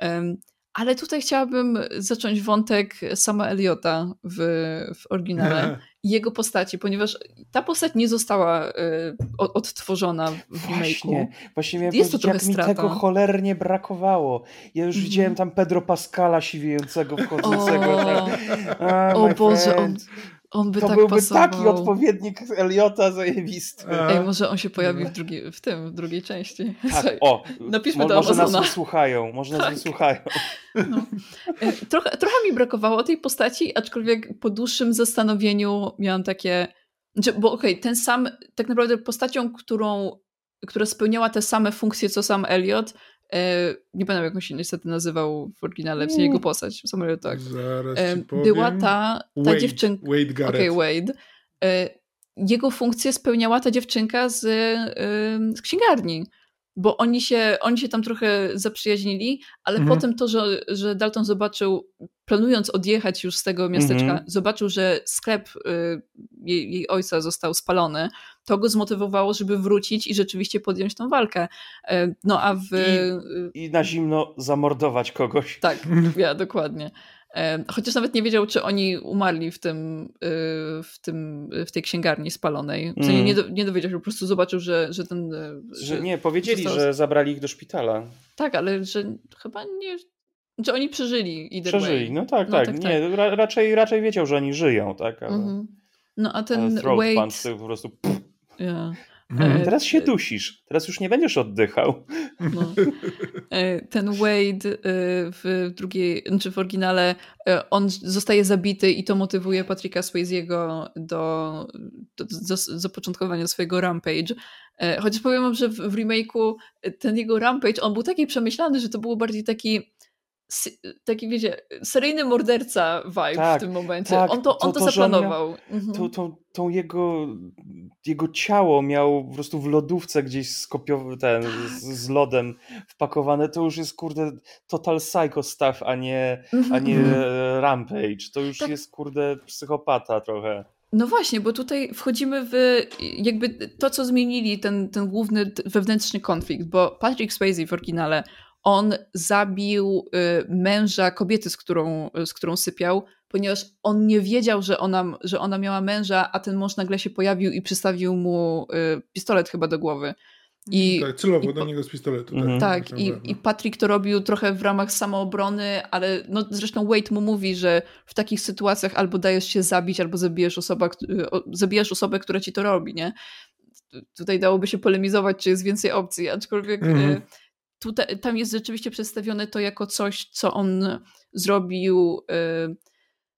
Ale tutaj chciałabym zacząć wątek Sama Elliota w, w oryginale i jego postaci, ponieważ ta postać nie została y, odtworzona w remake'u. Właśnie, właśnie miałem jest to powiedzieć, jak strata. mi tego cholernie brakowało. Ja już mm-hmm. widziałem tam Pedro Pascala siwiejącego, wchodzącego. O, tak. A, o Boże, on, on by to tak byłby pasował. taki odpowiednik Elliota zajebisty. Ej, może on się pojawi w, drugiej, w tym, w drugiej części. Tak, o, napiszmy mo- do może Amazona. nas wysłuchają, może nas tak. wysłuchają. No. Trochę, trochę mi brakowało tej postaci, aczkolwiek po dłuższym zastanowieniu miałam takie, znaczy, bo okej, okay, ten sam, tak naprawdę postacią, którą, która spełniała te same funkcje, co sam Elliot, e, nie pamiętam jak on się niestety nazywał w oryginale, w jego postać, sam Elliot, tak. Zaraz ci powiem. Była ta, ta Wade, dziewczynka, Wade Garrett. Okej, okay, Wade. E, jego funkcję spełniała ta dziewczynka z, e, z księgarni. Bo oni się, oni się tam trochę zaprzyjaźnili, ale mhm. potem to, że, że Dalton zobaczył, planując odjechać już z tego miasteczka, mhm. zobaczył, że sklep y, jej, jej ojca został spalony, to go zmotywowało, żeby wrócić i rzeczywiście podjąć tą walkę. Y, no a w... I, I na zimno zamordować kogoś. Tak, ja, dokładnie. Chociaż nawet nie wiedział, czy oni umarli w tym, w tym, w tej księgarni spalonej. W sensie mm. nie, do, nie dowiedział się, po prostu zobaczył, że, że ten... Że, że nie, powiedzieli, został... że zabrali ich do szpitala. Tak, ale że chyba nie... Że oni przeżyli. Przeżyli, way. no tak, no, tak. tak, nie, tak. Ra- raczej, raczej wiedział, że oni żyją, tak? Ale, mm-hmm. No a ten ale throat Wade... punch to po prostu... Yeah. Hmm. Teraz się dusisz. Teraz już nie będziesz oddychał. No. Ten Wade w drugiej, znaczy w oryginale, on zostaje zabity i to motywuje Patricka Swayze'ego do, do, do zapoczątkowania swojego rampage. Chociaż powiem wam, że w, w remake'u ten jego rampage, on był taki przemyślany, że to było bardziej taki taki, wiecie, seryjny morderca vibe tak, w tym momencie. Tak, on to, to, on to, to zaplanował. Miał, mhm. to, to, to jego, jego ciało miał po prostu w lodówce gdzieś skopiowy, ten, z, z lodem wpakowane. To już jest, kurde, total psycho stuff, a nie, mhm. a nie rampage. To już tak. jest, kurde, psychopata trochę. No właśnie, bo tutaj wchodzimy w jakby to, co zmienili, ten, ten główny wewnętrzny konflikt, bo Patrick Swayze w oryginale on zabił y, męża kobiety, z którą, z którą sypiał, ponieważ on nie wiedział, że ona, że ona miała męża, a ten mąż nagle się pojawił i przystawił mu y, pistolet chyba do głowy. I, tak, celowo i, do niego z pistoletu. Mm-hmm. Tak, tak i, i Patrick to robił trochę w ramach samoobrony, ale no, zresztą Wade mu mówi, że w takich sytuacjach albo dajesz się zabić, albo zabijesz osobę, zabijasz osobę, która ci to robi, nie? Tutaj dałoby się polemizować, czy jest więcej opcji, aczkolwiek mm-hmm. y, Tutaj, tam jest rzeczywiście przedstawione to jako coś, co on zrobił,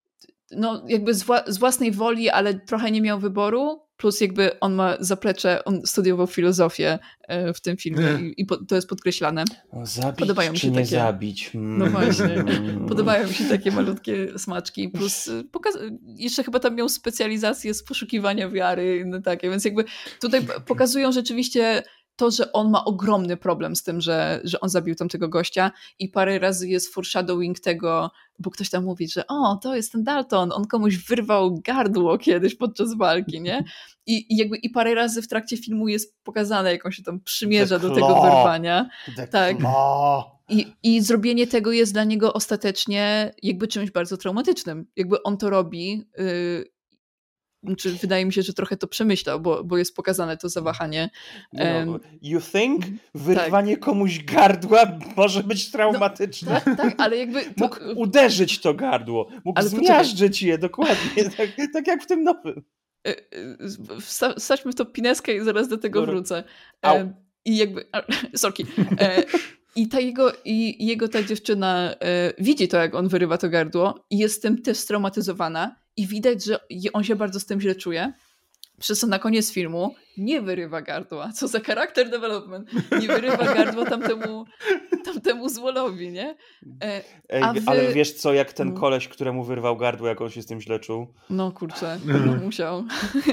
no jakby z, wła- z własnej woli, ale trochę nie miał wyboru, plus jakby on ma zaplecze, on studiował filozofię w tym filmie i, i po, to jest podkreślane. O, zabić Podobają mi czy się nie takie, zabić? Mm. No właśnie. Podobają mi się takie malutkie smaczki. Plus pokaz- jeszcze chyba tam miał specjalizację z poszukiwania wiary i inne takie, więc jakby tutaj pokazują rzeczywiście to, że on ma ogromny problem z tym, że, że on zabił tamtego gościa i parę razy jest foreshadowing tego, bo ktoś tam mówi, że o, to jest ten Dalton, on komuś wyrwał gardło kiedyś podczas walki, nie? I, i jakby i parę razy w trakcie filmu jest pokazane, jak on się tam przymierza do tego wyrwania. The tak. claw. I, I zrobienie tego jest dla niego ostatecznie jakby czymś bardzo traumatycznym. Jakby on to robi, yy, czy wydaje mi się, że trochę to przemyślał, bo, bo jest pokazane to zawahanie. No, you think? Wyrwanie tak. komuś gardła może być traumatyczne? No, tak, tak, ale jakby... To... Mógł uderzyć to gardło, mógł ale zmiażdżyć je, dokładnie, tak, tak jak w tym nowym. Wsadźmy w to pineskę i zaraz do tego Dobra. wrócę. E, I jakby... Sorki. E, I, ta jego, I jego ta dziewczyna e, widzi to, jak on wyrywa to gardło i jest tym też straumatyzowana i widać, że on się bardzo z tym źle czuje. Przez co na koniec filmu nie wyrywa gardła. Co za character development. Nie wyrywa gardła tamtemu, tamtemu złolowi, nie? E, Ej, wy... Ale wiesz co, jak ten koleś, któremu wyrwał gardło, jak on się z tym źle czuł? No kurczę, musiał.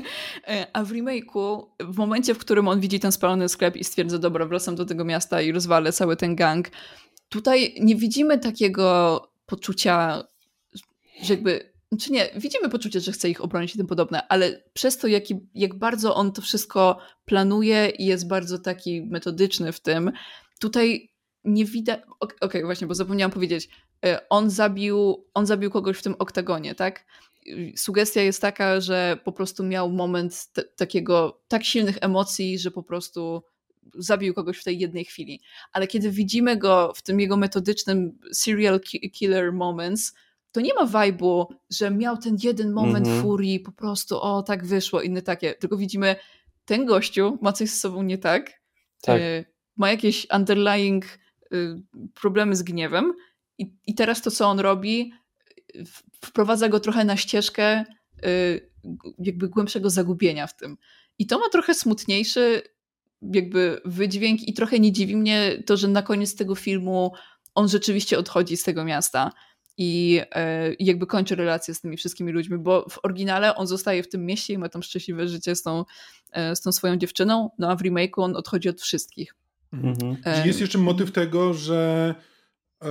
A w remake'u, w momencie, w którym on widzi ten spalony sklep i stwierdza, dobra, wracam do tego miasta i rozwalę cały ten gang, tutaj nie widzimy takiego poczucia, że jakby... Czy nie, widzimy poczucie, że chce ich obronić i tym podobne, ale przez to, jaki, jak bardzo on to wszystko planuje i jest bardzo taki metodyczny w tym, tutaj nie widać... Okej, okay, właśnie, bo zapomniałam powiedzieć. On zabił, on zabił kogoś w tym oktagonie, tak? Sugestia jest taka, że po prostu miał moment t- takiego, tak silnych emocji, że po prostu zabił kogoś w tej jednej chwili. Ale kiedy widzimy go w tym jego metodycznym serial killer moments, to nie ma vibe'u, że miał ten jeden moment mm-hmm. furii, po prostu o, tak wyszło, inne takie. Tylko widzimy, ten gościu ma coś z sobą nie tak, tak. y, ma jakieś underlying y, problemy z gniewem i, i teraz to, co on robi, y, wprowadza go trochę na ścieżkę y, jakby głębszego zagubienia w tym. I to ma trochę smutniejszy jakby wydźwięk i trochę nie dziwi mnie to, że na koniec tego filmu on rzeczywiście odchodzi z tego miasta. I e, jakby kończy relacje z tymi wszystkimi ludźmi, bo w oryginale on zostaje w tym mieście i ma tam szczęśliwe życie z tą, e, z tą swoją dziewczyną, no a w remake'u on odchodzi od wszystkich. Mhm. E, Jest jeszcze motyw tego, że e,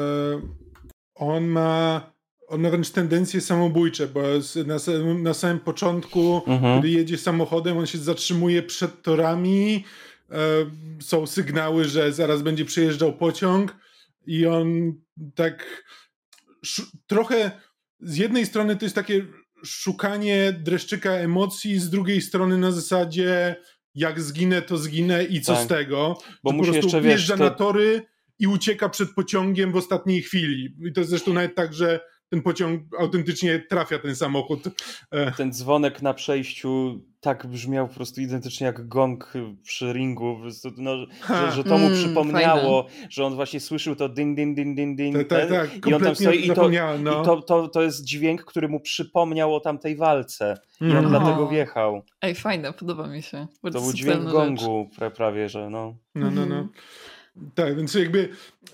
on ma on ma wręcz tendencje samobójcze, bo na, na samym początku, mhm. kiedy jedzie samochodem, on się zatrzymuje przed torami, e, są sygnały, że zaraz będzie przejeżdżał pociąg i on tak trochę z jednej strony to jest takie szukanie dreszczyka emocji, z drugiej strony na zasadzie jak zginę, to zginę i co tak. z tego. Bo po musi prostu jeszcze, wjeżdża wiesz, to... na tory i ucieka przed pociągiem w ostatniej chwili. I to jest zresztą nawet tak, że ten pociąg autentycznie trafia ten samochód. Ten dzwonek na przejściu tak brzmiał po prostu identycznie jak gong przy ringu, po prostu, no, że, że to mu mm, przypomniało, fajne. że on właśnie słyszył to ding, ding, ding, ding, ding. Tak, tak, tak. I on tam stoi i, to, no. i to, to, to jest dźwięk, który mu przypomniał o tamtej walce. I on mm. dlatego wjechał. Ej, fajne, podoba mi się. To był dźwięk gongu pra, prawie, że no. No, no, no. Tak, więc jakby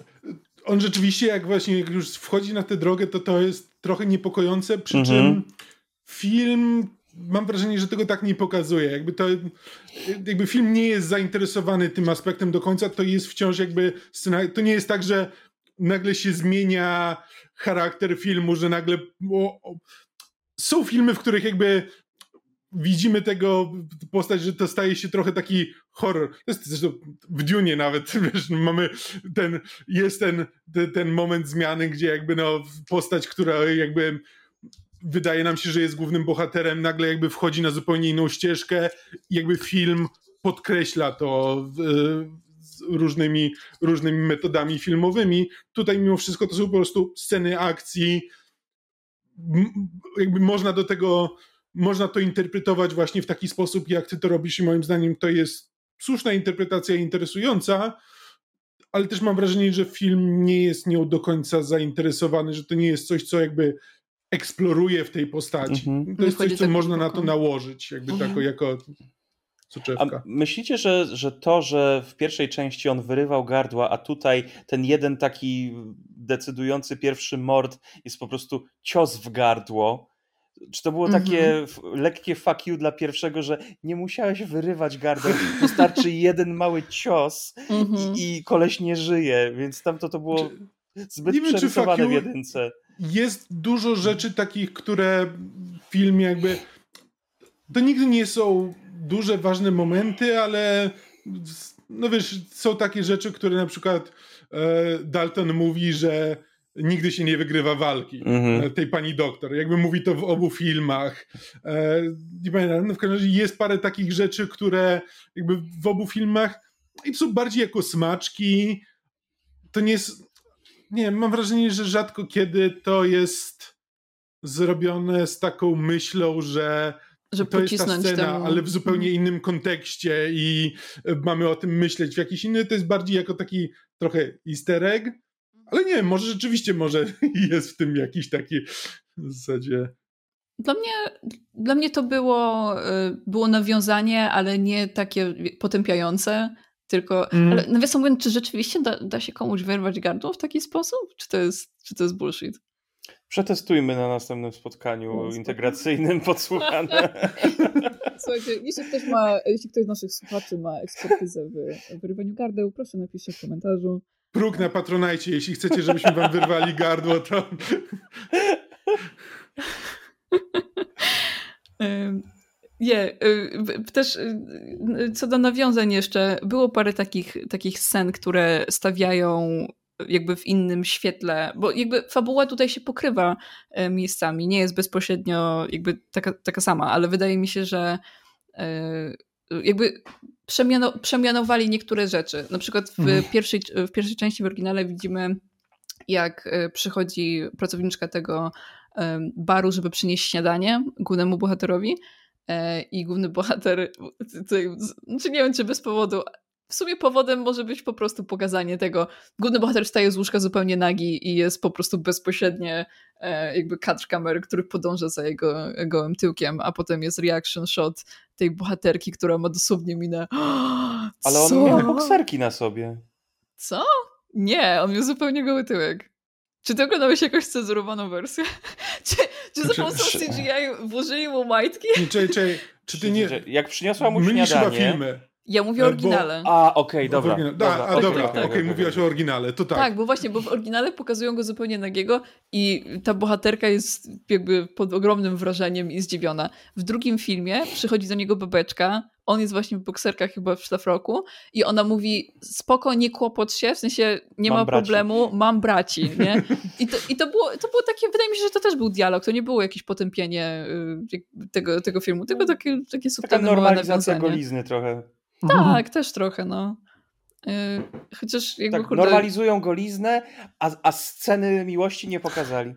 on rzeczywiście, jak właśnie jak już wchodzi na tę drogę, to to jest trochę niepokojące, przy mm-hmm. czym film, mam wrażenie, że tego tak nie pokazuje. Jakby to, jakby film nie jest zainteresowany tym aspektem do końca, to jest wciąż jakby scena, to nie jest tak, że nagle się zmienia charakter filmu, że nagle o, o, są filmy, w których jakby widzimy tego postać, że to staje się trochę taki horror. To jest zresztą w Dunie nawet, wiesz, mamy ten, jest ten, ten, ten moment zmiany, gdzie jakby no postać, która jakby wydaje nam się, że jest głównym bohaterem, nagle jakby wchodzi na zupełnie inną ścieżkę i jakby film podkreśla to z różnymi, różnymi metodami filmowymi. Tutaj mimo wszystko to są po prostu sceny akcji. Jakby można do tego Można to interpretować właśnie w taki sposób, jak ty to robisz i moim zdaniem to jest słuszna interpretacja, interesująca, ale też mam wrażenie, że film nie jest nią do końca zainteresowany, że to nie jest coś, co jakby eksploruje w tej postaci. Mhm. To jest coś, co tak można na głęboko. to nałożyć, jakby Mhm. tako, jako soczewka. A myślicie, że, że to, że w pierwszej części on wyrywał gardła, a tutaj ten jeden taki decydujący pierwszy mord jest po prostu cios w gardło, czy to było takie Mhm. f- lekkie fuck you dla pierwszego, że nie musiałeś wyrywać gardeł, wystarczy jeden mały cios Mhm. i, i koleś nie żyje, więc tamto to było zbyt nie wiem, czy przerysowane fuck w you- jedynce. Jest dużo rzeczy takich, które w filmie jakby... To nigdy nie są duże, ważne momenty, ale no wiesz, są takie rzeczy, które na przykład e, Dalton mówi, że nigdy się nie wygrywa walki Mhm. e, tej pani doktor. Jakby mówi to w obu filmach. E, nie pamiętam, no w każdym razie jest parę takich rzeczy, które jakby w obu filmach i to są bardziej jako smaczki. To nie jest... Nie wiem, mam wrażenie, że rzadko kiedy to jest zrobione z taką myślą, że Że to jest ta pocisnąć scena, temu. ale w zupełnie innym kontekście i e, mamy o tym myśleć w jakiś inny. To jest bardziej jako taki trochę easter egg, ale nie wiem, może rzeczywiście może jest w tym jakiś taki w zasadzie... Dla mnie, dla mnie to było, y, było nawiązanie, ale nie takie potępiające, tylko... Mm. Ale nawiasem mówiąc, czy rzeczywiście da, da się komuś wyrwać gardło w taki sposób? Czy to jest, czy to jest bullshit? Przetestujmy na następnym spotkaniu No, integracyjnym podsłuchane. Słuchajcie, jeśli ktoś ma, jeśli ktoś z naszych słuchaczy ma ekspertyzę w wyrywaniu gardeł, proszę napiszcie w komentarzu. Próg na Patronajcie, jeśli chcecie, żebyśmy wam wyrwali gardło, to... Ym, Nie, y, też y, co do nawiązań jeszcze, było parę takich, takich scen, które stawiają jakby w innym świetle, bo jakby fabuła tutaj się pokrywa y, miejscami, nie jest bezpośrednio jakby taka, taka sama, ale wydaje mi się, że y, jakby przemiano, przemianowali niektóre rzeczy. Na przykład w, Mhm. pierwszej, w pierwszej części w oryginale widzimy, jak y, przychodzi pracowniczka tego y, baru, żeby przynieść śniadanie głównemu bohaterowi. I główny bohater, tutaj, znaczy nie wiem, czy bez powodu, w sumie powodem może być po prostu pokazanie tego. Główny bohater wstaje z łóżka zupełnie nagi i jest po prostu bezpośrednie jakby kadr kamery, który podąża za jego gołym tyłkiem, a potem jest reaction shot tej bohaterki, która ma dosłownie minę. Ale on Co? miał bokserki na sobie. Co? Nie, on miał zupełnie goły tyłek. Czy ty oglądałeś jakąś cenzurowaną wersję? czy czy za Znaczy, pomocą C G I włożyli mu majtki? Nie, czekaj, czekaj, czy ty nie... Jak przyniosła mu Mylisz chyba śniadanie... filmy. Ja mówię o Bo- oryginale. A, okej, dobra. Oryginał- dobra, A, a okej, dobra, okej, okej, okej, mówiłaś okej. o oryginale, to tak. Tak, bo właśnie, bo w oryginale pokazują go zupełnie nagiego i ta bohaterka jest jakby pod ogromnym wrażeniem i zdziwiona. W drugim filmie przychodzi do niego babeczka, on jest właśnie w bokserkach chyba w szlafroku i ona mówi, spoko, nie kłopot się, w sensie nie Mam ma braci. problemu, mam braci, nie? I, to, i to, było, to było takie, wydaje mi się, że to też był dialog, to nie było jakieś potępienie y, tego, tego filmu, tylko takie, takie Taka subtelne małe normalizacja nawiązanie. golizny trochę. Tak, też trochę, no. Y, chociaż jakby Tak, kurde... normalizują goliznę, a, a sceny miłości nie pokazali.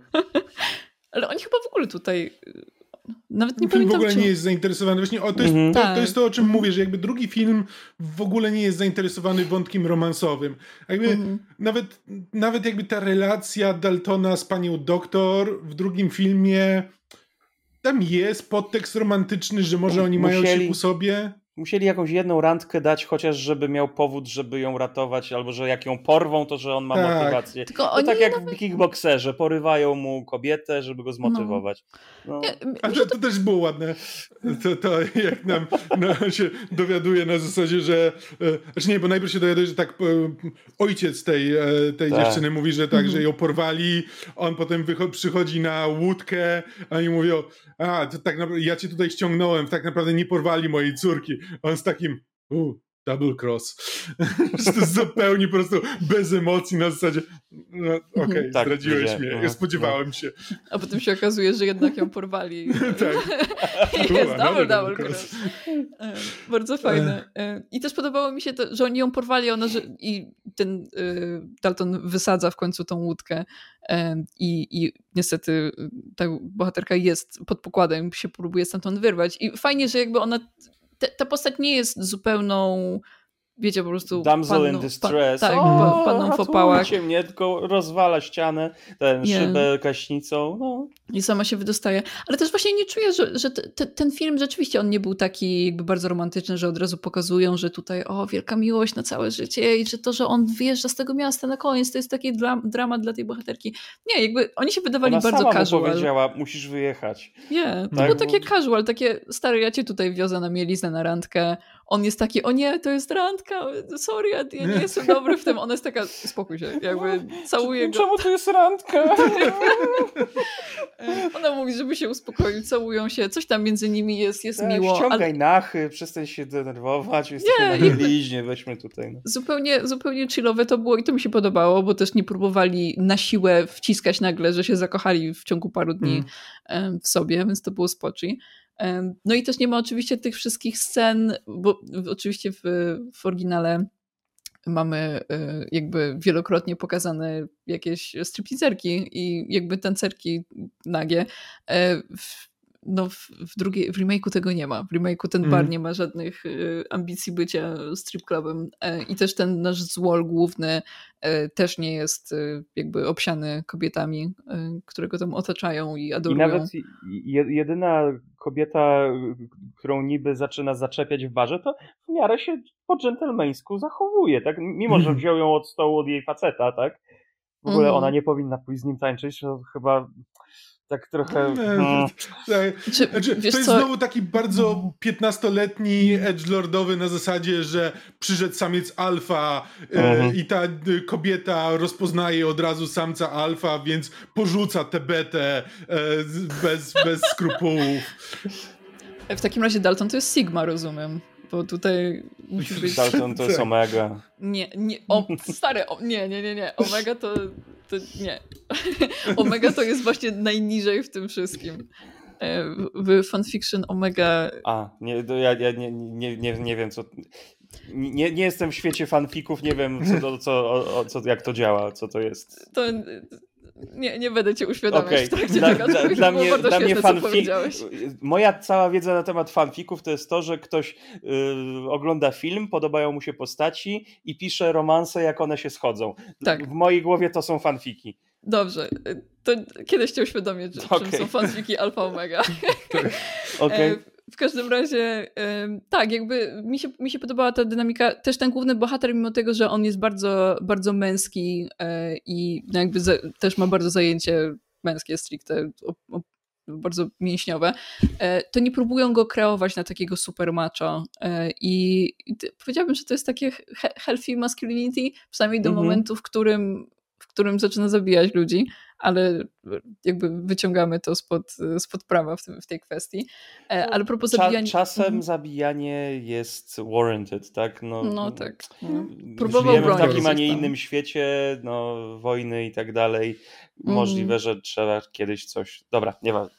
Ale oni chyba w ogóle tutaj... Nawet nie Film w pamiętam, ogóle czy... nie jest zainteresowany. Właśnie, o, to, jest, Mhm. to, Tak. to jest to, o czym mówię, że jakby drugi film w ogóle nie jest zainteresowany wątkiem romansowym. Jakby Mhm. nawet, nawet jakby ta relacja Daltona z panią doktor w drugim filmie, tam jest podtekst romantyczny, że może oni mają się Musieli. ku sobie. Musieli jakąś jedną randkę dać, chociaż żeby miał powód, żeby ją ratować, albo że jak ją porwą, to że on ma Tak. motywację. Tylko To oni tak jak w kickboxerze, porywają mu kobietę, żeby go zmotywować. No. Nie, A to, to też było ładne. To, to jak nam no, się dowiaduje na zasadzie, że... E, znaczy nie, bo najpierw się dowiaduje, że tak e, ojciec tej, e, tej Tak. dziewczyny mówi, że tak, Mhm. że ją porwali, on potem wycho- przychodzi na łódkę, a oni mówią, a, to tak naprawdę ja cię tutaj ściągnąłem, tak naprawdę nie porwali mojej córki. On z takim, u, double cross. To jest zupełnie po prostu bez emocji na zasadzie, no okej, okay, Tak, zdradziłeś wiedziałem. mnie, ja Mhm. spodziewałem się. A potem się okazuje, że jednak ją porwali. Tak. I U, jest another double, double double cross. cross. E, Bardzo fajne. E, I też podobało mi się to, że oni ją porwali, ona, że, i ten e, Dalton wysadza w końcu tą łódkę e, i, i niestety ta bohaterka jest pod pokładem, się próbuje stamtąd wyrwać. I fajnie, że jakby ona, te, ta postać nie jest zupełną wiecie, po prostu Damsel panną, in distress. Pa, tak, o, panną w opałach. ratujcie mnie, tylko rozwala ścianę, ten Nie. szybę kaśnicą. No. I sama się wydostaje. Ale też właśnie nie czuję, że, że te, ten film rzeczywiście on nie był taki jakby bardzo romantyczny, że od razu pokazują, że tutaj o, wielka miłość na całe życie i że to, że on wyjeżdża z tego miasta na koniec, to jest taki dram, dramat dla tej bohaterki. Nie, jakby oni się wydawali Ona bardzo sama casual. mu powiedziała, musisz wyjechać. Nie, to Tak, było bo- takie casual, takie stary, ja cię tutaj wiozę na mieliznę na randkę. On jest taki, o nie, to jest randka, sorry, ja, ja nie jestem dobry w tym. Ona jest taka, spokój się, jakby całuje go. Czemu to jest randka? Ona mówi, żeby się uspokoił, całują się, coś tam między nimi jest, jest Tak, miło. ściągaj Ale nachy, przestań się denerwować, jesteśmy Nie, na jakby- mieliźnie, weźmy tutaj. No. zupełnie, zupełnie chillowe to było i to mi się podobało, bo też nie próbowali na siłę wciskać nagle, że się zakochali w ciągu paru dni Mm. em, w sobie, więc to było spoczy. Em, No i też nie ma oczywiście tych wszystkich scen, bo w- oczywiście w, w oryginale mamy e, jakby wielokrotnie pokazane jakieś stripteaserki i jakby tancerki nagie. E, w, no w, w, drugiej, w remake'u tego nie ma. W remake'u ten Mhm. bar nie ma żadnych e, ambicji bycia strip clubem e, i też ten nasz złol główny e, też nie jest e, jakby obsiany kobietami, e, które go tam otaczają i I adorują. nawet je- jedyna kobieta, którą niby zaczyna zaczepiać w barze, to w miarę się po dżentelmeńsku zachowuje, tak? Mimo, że wziął ją od stołu od jej faceta, tak? W ogóle Mhm. ona nie powinna pójść z nim tańczyć, to chyba tak trochę... Nie, hmm. tak. Czy, Znaczy, wiesz to jest co? znowu taki bardzo piętnastoletni edgelordowy na zasadzie, że przyszedł samiec alfa e, Mhm. i ta e, kobieta rozpoznaje od razu samca alfa, więc porzuca tę betę e, z- bez, bez skrupułów. W takim razie Dalton to jest Sigma, rozumiem. Bo tutaj musi być... Dalton to jest Tak. Omega. Nie, nie, o, stary, o, nie, nie, nie, nie. Omega to, to nie. Omega to jest właśnie najniżej w tym wszystkim. E, W w fanfiction Omega... A, nie, to ja, ja nie, nie, nie, nie wiem co... Nie, nie jestem w świecie fanfików, nie wiem co, to, co, o, o, co, jak to działa, co to jest. To nie, nie będę cię uświadamiać Okej, w trakcie dla, tego. dla, To dla było mnie, bardzo dla mnie śmieszne, co fanfic... powiedziałeś. Moja cała wiedza na temat fanfików to jest to, że ktoś y, ogląda film, podobają mu się postaci i pisze romanse, jak one się schodzą. Tak. W mojej głowie to są fanfiki. Dobrze, to kiedyś cię uświadomię, że Okej. czym są fanfiki Alfa Omega. Okej. E, W każdym razie, em, tak, jakby mi się, mi się podobała ta dynamika. Też ten główny bohater, mimo tego, że on jest bardzo, bardzo męski e, i no jakby za, też ma bardzo zajęcie męskie, stricte, o, o, bardzo mięśniowe, e, to nie próbują go kreować na takiego super macho. E, I i ty- powiedziałabym, że to jest takie he- healthy masculinity, przynajmniej do Mhm. momentu, w którym, w którym zaczyna zabijać ludzi, ale jakby wyciągamy to spod, spod prawa w, tym, w tej kwestii. E, ale propos Cza, zabijania... czasem Mhm. zabijanie jest warranted, tak? No, No tak. No. Próbował Próbował Żyjemy w bronić takim, a nie coś tam. innym świecie, no, wojny i tak dalej. Możliwe, Mhm. że trzeba kiedyś coś... Dobra, nieważne.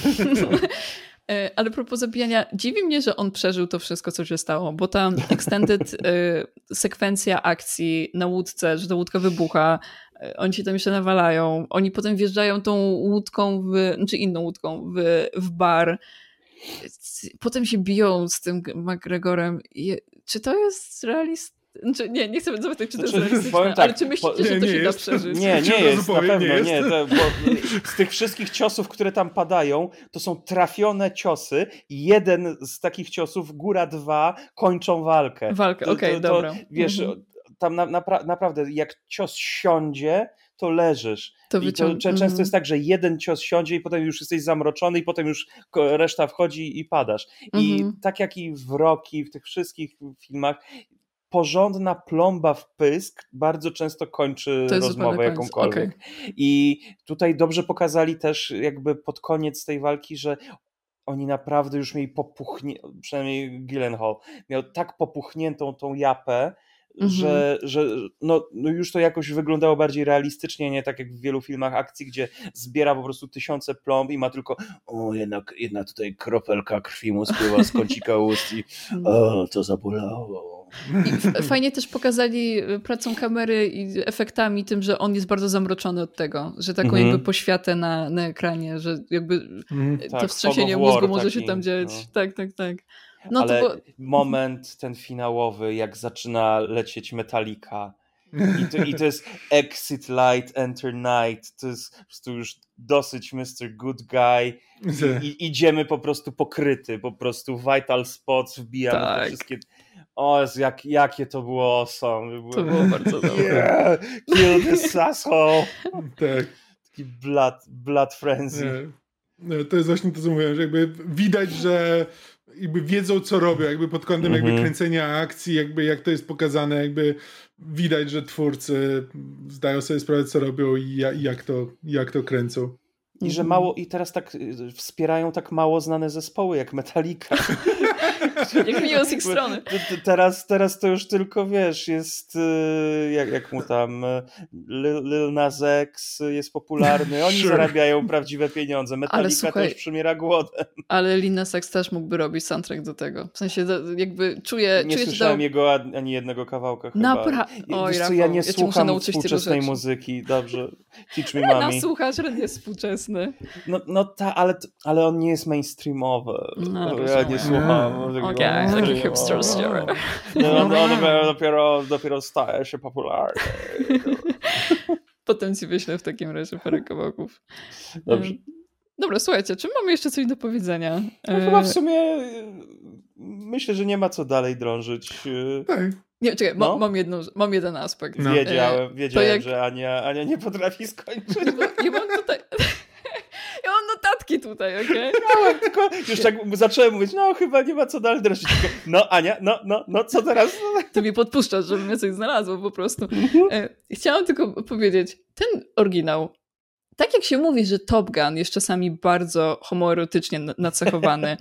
E, Ale propos zabijania, dziwi mnie, że on przeżył to wszystko, co się stało, bo ta extended e, sekwencja akcji na łódce, że ta łódka wybucha, e, oni się tam jeszcze nawalają, oni potem wjeżdżają tą łódką, w, czy inną łódką w, w bar, potem się biją z tym McGregorem. Je, czy to jest realistyczne? Znaczy, nie, nie chcę zapytać, czy to jest Znaczy, realistyczne, powiem ale tak, czy myślicie, po- że Nie, to nie się da jest. przeżyć? Nie, Ci nie od jest, razu na powiem, pewno nie nie. jest. To, bo z tych wszystkich ciosów, które tam padają, to są trafione ciosy. Jeden z takich ciosów, góra dwa, kończą walkę. Walkę, To- okej, to- to, dobra. Wiesz, Mhm. tam na, napra- naprawdę, jak cios siądzie, to leżysz. To I to wyciąg- cze- często mhm. jest tak, że jeden cios siądzie i potem już jesteś zamroczony i potem już ko- reszta wchodzi i padasz. I Mhm. tak jak i w Rocky, w tych wszystkich filmach, porządna plomba w pysk bardzo często kończy To jest rozmowę zupełny koniec. jakąkolwiek. Okej. I tutaj dobrze pokazali też jakby pod koniec tej walki, że oni naprawdę już mieli popuchnie, przynajmniej Gyllenhaal, miał tak popuchniętą tą japę, Mhm. że, że no, no już to jakoś wyglądało bardziej realistycznie, nie tak jak w wielu filmach akcji, gdzie zbiera po prostu tysiące plomb i ma tylko o, jednak, jedna tutaj kropelka krwi mu spływa z kącika ust i o, to zabolało. I f- fajnie też pokazali pracą kamery i efektami tym, że on jest bardzo zamroczony od tego, że taką Mhm. jakby poświatę na, na ekranie, że jakby Mhm. to Tak, wstrząsienie fog of war mózgu może się taki, tam dziać. no. Tak, tak, tak. No ale to było... moment ten finałowy, jak zaczyna lecieć Metallica i to, i to jest exit light, enter night, to jest po prostu już dosyć mister Good Guy i, i idziemy po prostu pokryty, po prostu vital spots wbijamy tak. te wszystkie... O, jak, jakie to było awesome. To było bardzo dobre. Yeah, kill this asshole. Tak. Taki blood, blood frenzy. Nie. No, to jest właśnie to, co mówiłem, że jakby widać, że jakby wiedzą, co robią, jakby pod kątem Mhm. jakby kręcenia akcji, jakby jak to jest pokazane, jakby widać, że twórcy zdają sobie sprawę, co robią i, ja, i jak, to, jak to kręcą. I że mało, i teraz tak y, wspierają tak mało znane zespoły jak Metallica. Jak miło z ich strony. Teraz, teraz to już tylko, wiesz, jest y, jak, jak mu tam y, Lil, Lil Nas X jest popularny, oni Sure. zarabiają prawdziwe pieniądze. Metallica słuchaj, też przymiera głodem. Ale Lil Nas X też mógłby robić soundtrack do tego. W sensie jakby czuję... Nie czuję, słyszałem że jego ani jednego kawałka chyba. Napra- Oj, Wiesz co, Rafał, ja nie ja cię muszę słucham nauczyć tylu współczesnej rzeczy. muzyki. Dobrze, teach me Rena, mommy. słuchasz, Ren jest współczesny. No, no ta, ale, ale on nie jest mainstreamowy. No, ja rozumiem. nie słucham. Okej, okay, taki hipster story. No, on, on dopiero, dopiero staje się popularny. Potem ci wyślę w takim razie parę kawałków. Dobrze. Dobra, słuchajcie, czy mamy jeszcze coś do powiedzenia? No chyba w sumie myślę, że nie ma co dalej drążyć. Tak. Nie, czekaj, No? ma, mam, jedną, mam jeden aspekt. No. Wiedziałem, wiedziałem jak... że Ania, Ania nie potrafi skończyć. Ja, ja mam tutaj... Ja mam notatki tutaj, okej? Okay? No, tylko już tak zacząłem mówić, no chyba nie ma co dalej drążyć. Tylko, no Ania, no, no, no co teraz? Ty mi podpuszczasz, żebym mnie coś znalazło po prostu. Chciałam tylko powiedzieć, ten oryginał, tak jak się mówi, że Top Gun jest czasami bardzo homoerotycznie nacechowany,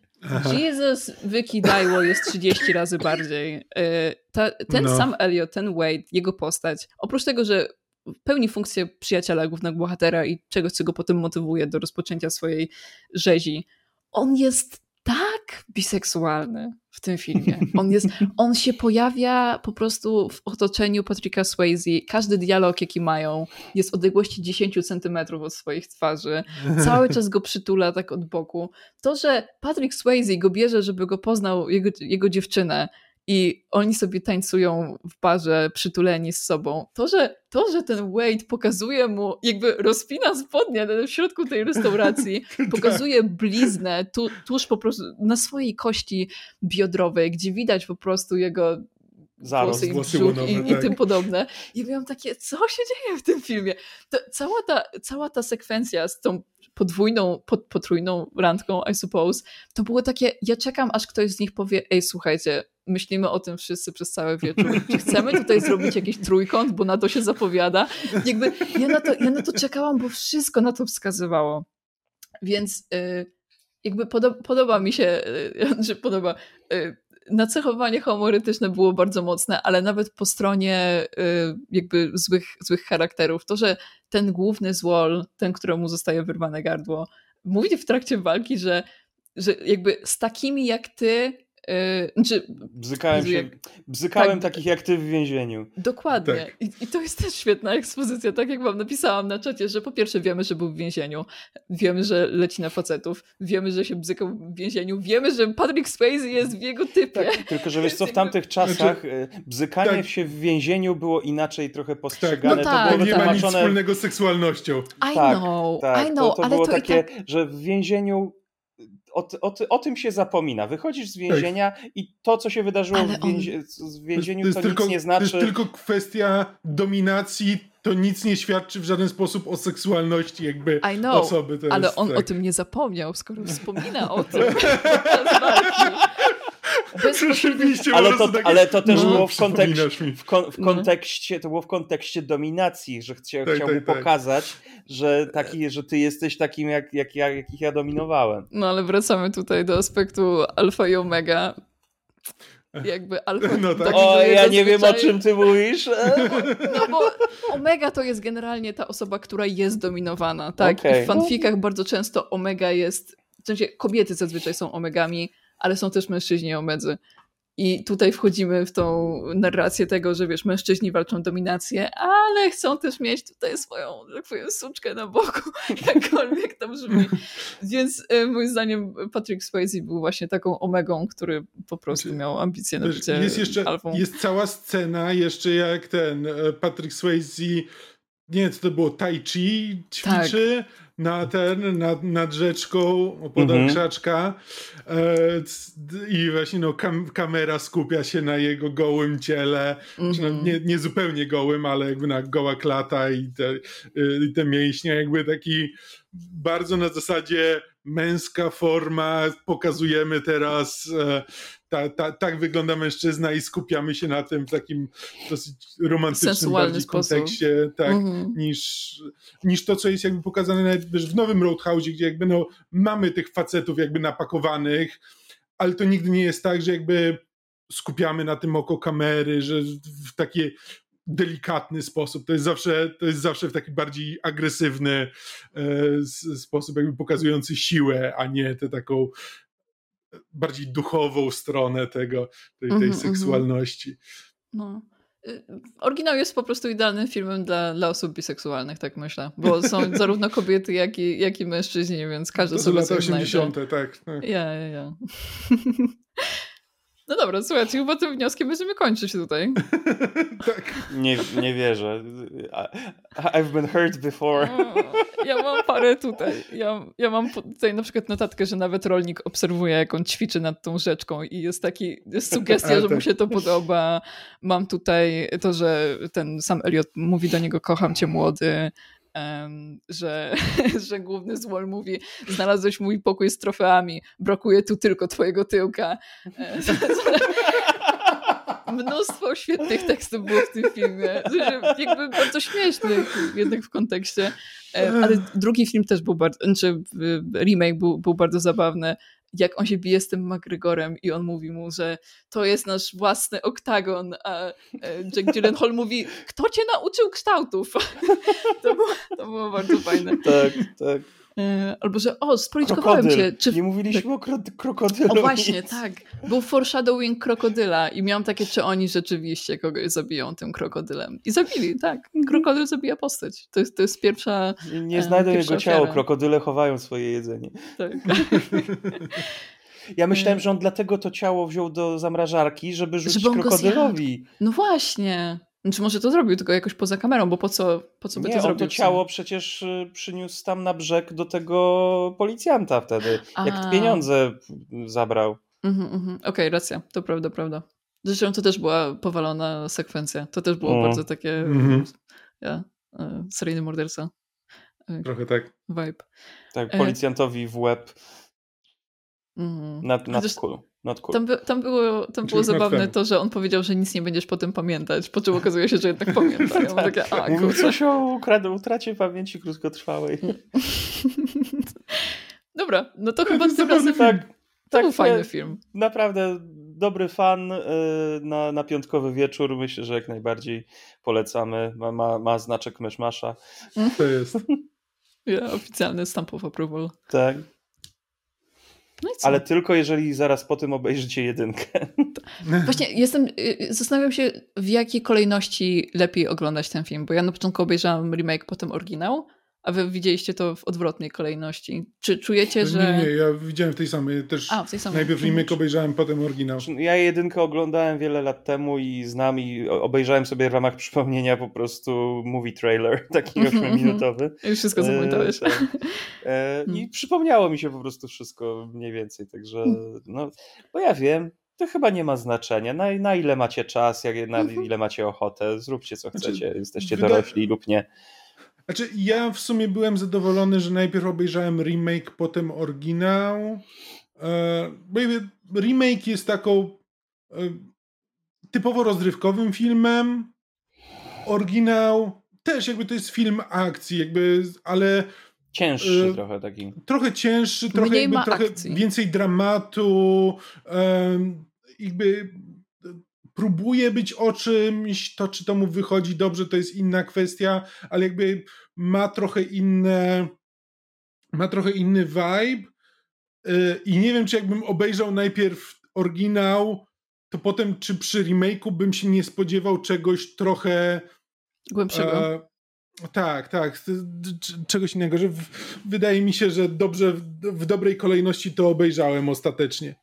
Jesus wykidajło jest trzydzieści razy bardziej. Ta, ten no. Sam Elliott, ten Wade, jego postać, oprócz tego, że pełni funkcję przyjaciela głównego bohatera i czegoś, co go potem motywuje do rozpoczęcia swojej rzezi, on jest tak biseksualny w tym filmie. On, jest, on się pojawia po prostu w otoczeniu Patricka Swayze. Każdy dialog, jaki mają, jest w odległości dziesięć centymetrów od swoich twarzy. Cały czas go przytula tak od boku. To, że Patrick Swayze go bierze, żeby go poznał jego, jego dziewczynę i oni sobie tańcują w barze przytuleni z sobą. To, że, to, że ten Wade pokazuje mu, jakby rozpina spodnie w środku tej restauracji, pokazuje bliznę tu, tuż po prostu na swojej kości biodrowej, gdzie widać po prostu jego Zarost, włosy i włosy brzuch łonowe, i, tak. i tym podobne. I miałam takie, co się dzieje w tym filmie? To, cała, ta, cała ta sekwencja z tą podwójną, pod, potrójną randką, I suppose, to było takie, ja czekam, aż ktoś z nich powie, ej, słuchajcie, myślimy o tym wszyscy przez cały wieczór. Czy chcemy tutaj zrobić jakiś trójkąt, bo na to się zapowiada? Jakby ja na to, ja na to czekałam, bo wszystko na to wskazywało. Więc y, jakby podoba, podoba mi się, y, że podoba... Y, nacechowanie humorytyczne było bardzo mocne, ale nawet po stronie y, jakby złych, złych charakterów. To, że ten główny złol, ten, któremu zostaje wyrwane gardło, mówi w trakcie walki, że, że jakby z takimi jak ty Yy, znaczy, bzykałem, się, jak, bzykałem tak, takich jak ty w więzieniu. Dokładnie. Tak. I, I to jest też świetna ekspozycja, tak jak wam napisałam na czacie, że po pierwsze wiemy, że był w więzieniu, wiemy, że leci na facetów, wiemy, że się bzykał w więzieniu, wiemy, że Patrick Swayze jest w jego typie. Tak, tylko, że wiesz co, w tamtych czasach znaczy, bzykanie tak. się w więzieniu było inaczej trochę postrzegane. No tak, to było nie wytłumaczone... ma nic wspólnego z seksualnością. I tak, know, tak, I know, to, to ale było to takie, tak... że w więzieniu O, o, o tym się zapomina. Wychodzisz z więzienia tak. i to, co się wydarzyło w, więzie, w więzieniu, to, jest to nic tylko, nie znaczy. To jest tylko kwestia dominacji, to nic nie świadczy w żaden sposób o seksualności jakby I know, osoby. To ale jest, on tak. o tym nie zapomniał, skoro wspomina o tym. Rzeczywiście, ale, to, tak ale to też no, było w, kontekście, w, kon, w no. kontekście, to było w kontekście dominacji, że chciał, tak, chciał tak, mu tak. pokazać, że, taki, że ty jesteś takim, jak, jak ja, jakich ja dominowałem. No ale wracamy tutaj do aspektu alfa i omega. Jakby alfa no tak. O, ja zazwyczaj... nie wiem, o czym ty mówisz. No bo omega to jest generalnie ta osoba, która jest dominowana, tak? Okay. I w fanfikach bardzo często omega jest, w sensie kobiety zazwyczaj są omegami, ale są też mężczyźni omedzy. I tutaj wchodzimy w tą narrację tego, że wiesz, mężczyźni walczą o dominację, ale chcą też mieć tutaj swoją, swoją suczkę na boku, jakkolwiek to brzmi. Więc e, moim zdaniem Patrick Swayze był właśnie taką omegą, który po prostu znaczy, miał ambicje na bycie jest jeszcze alfą. Jest cała scena jeszcze jak ten Patrick Swayze, nie wiem co to było, tai chi ćwiczy tak. na ten, nad, nad rzeczką, opodal mhm. krzaczka e, i właśnie no, kam, kamera skupia się na jego gołym ciele, mhm. no, nie, nie zupełnie gołym, ale jakby na goła klata i te, i te mięśnie, jakby taki bardzo na zasadzie męska forma, pokazujemy teraz e, ta, ta, tak wygląda mężczyzna i skupiamy się na tym w takim dosyć romantycznym bardziej kontekście, tak, mm-hmm. niż, niż to, co jest jakby pokazane nawet wiesz, w nowym Roadhouse, gdzie jakby no mamy tych facetów jakby napakowanych, ale to nigdy nie jest tak, że jakby skupiamy na tym oko kamery, że w taki delikatny sposób. To jest zawsze, to jest zawsze w taki bardziej agresywny e, sposób jakby pokazujący siłę, a nie tę taką bardziej duchową stronę tego, tej, tej mm-hmm, seksualności. No. Oryginał jest po prostu idealnym filmem dla, dla osób biseksualnych, tak myślę, bo są zarówno kobiety, jak i, jak i mężczyźni, więc każdy sobie lata osiemdziesiąte, tak. tak. Ja, ja, ja. No dobra, słuchajcie, chyba tym wnioskiem będziemy kończyć tutaj. tak. Nie, nie wierzę. I've been hurt before. Ja mam parę tutaj. Ja, ja mam tutaj na przykład notatkę, że nawet rolnik obserwuje, jak on ćwiczy nad tą rzeczką i jest taki, jest sugestia, że mu się to podoba. Mam tutaj to, że ten sam Elliot mówi do niego kocham cię młody. Um, że, że główny złol mówi znalazłeś mój pokój z trofeami, brakuje tu tylko twojego tyłka. Mnóstwo świetnych tekstów było w tym filmie. Jakby bardzo śmiesznych jednak w kontekście. Ale drugi film też był bardzo, znaczy remake był, był bardzo zabawny. Jak on się bije z tym McGregorem i on mówi mu, że to jest nasz własny oktagon, a Jake Gyllenhaal mówi, kto cię nauczył kształtów? To było, to było bardzo fajne. Tak, tak. Albo, że o, spoliczkowałem cię. Czy... Nie mówiliśmy o kro- krokodylu. O właśnie, nic. Tak. Był foreshadowing krokodyla i miałam takie, czy oni rzeczywiście kogoś zabiją tym krokodylem. I zabili, tak. Krokodyl zabija postać. To jest, to jest pierwsza Nie, nie znajdą jego ciało, krokodyle chowają swoje jedzenie. Tak. Ja myślałem, że on dlatego to ciało wziął do zamrażarki, żeby rzucić żeby krokodylowi. No właśnie. Znaczy może to zrobił tylko jakoś poza kamerą, bo po co, po co by nie, to zrobił? Nie, on to ciało przecież przyniósł tam na brzeg do tego policjanta wtedy, A. jak pieniądze zabrał. Mhm, mhm. Okej, okay, racja, to prawda, prawda. Zresztą to też była powalona sekwencja. To też było mm. bardzo takie mm-hmm. ja, seryjny morderca. Trochę tak. Vibe. Tak, policjantowi w łeb. Mm. Not, not Chociaż... cool. Cool. Tam, by, tam było, tam było zabawne to, że on powiedział, że nic nie będziesz potem pamiętać, po czym okazuje się, że jednak pamięta. Ja tak. takie, a, Mówił coś o utracie pamięci krótkotrwałej. Dobra, no to chyba tym razem tak, to tak, był fajny film. Naprawdę dobry fan na, na piątkowy wieczór. Myślę, że jak najbardziej polecamy. Ma, ma, ma znaczek myszmasza. To jest. Ja, oficjalny stamp of approval. Tak. No ale tylko jeżeli zaraz po tym obejrzycie jedynkę. Właśnie jestem, zastanawiam się, w jakiej kolejności lepiej oglądać ten film, bo ja na początku obejrzałam remake, potem oryginał, a wy widzieliście to w odwrotnej kolejności. Czy czujecie, że... Nie, nie, ja widziałem w tej samej. Też a, w tej samej. Najpierw remake obejrzałem, potem oryginał. Ja jedynkę oglądałem wiele lat temu i znam i obejrzałem sobie w ramach przypomnienia po prostu movie trailer, taki ośmiominutowy. Już wszystko zapamiętałeś. E, tak. e, I przypomniało mi się po prostu wszystko mniej więcej, także no, bo ja wiem, to chyba nie ma znaczenia. Na, na ile macie czas, jak, na ile macie ochotę, zróbcie co chcecie, znaczy, jesteście wyda... dorośli lub nie. Znaczy, ja w sumie byłem zadowolony, że najpierw obejrzałem remake, potem oryginał. Bo remake jest taką typowo rozrywkowym filmem. Oryginał też jakby to jest film akcji, jakby, ale... Cięższy e, trochę taki. Trochę cięższy, trochę, jakby, trochę więcej dramatu. E, jakby próbuje być o czymś, to czy to mu wychodzi dobrze, to jest inna kwestia, ale jakby ma trochę inne, ma trochę inny vibe e, i nie wiem, czy jakbym obejrzał najpierw oryginał, to potem czy przy remake'u bym się nie spodziewał czegoś trochę... Głębszego. E, tak, tak. Czegoś innego, że w, wydaje mi się, że dobrze, w, w dobrej kolejności to obejrzałem ostatecznie.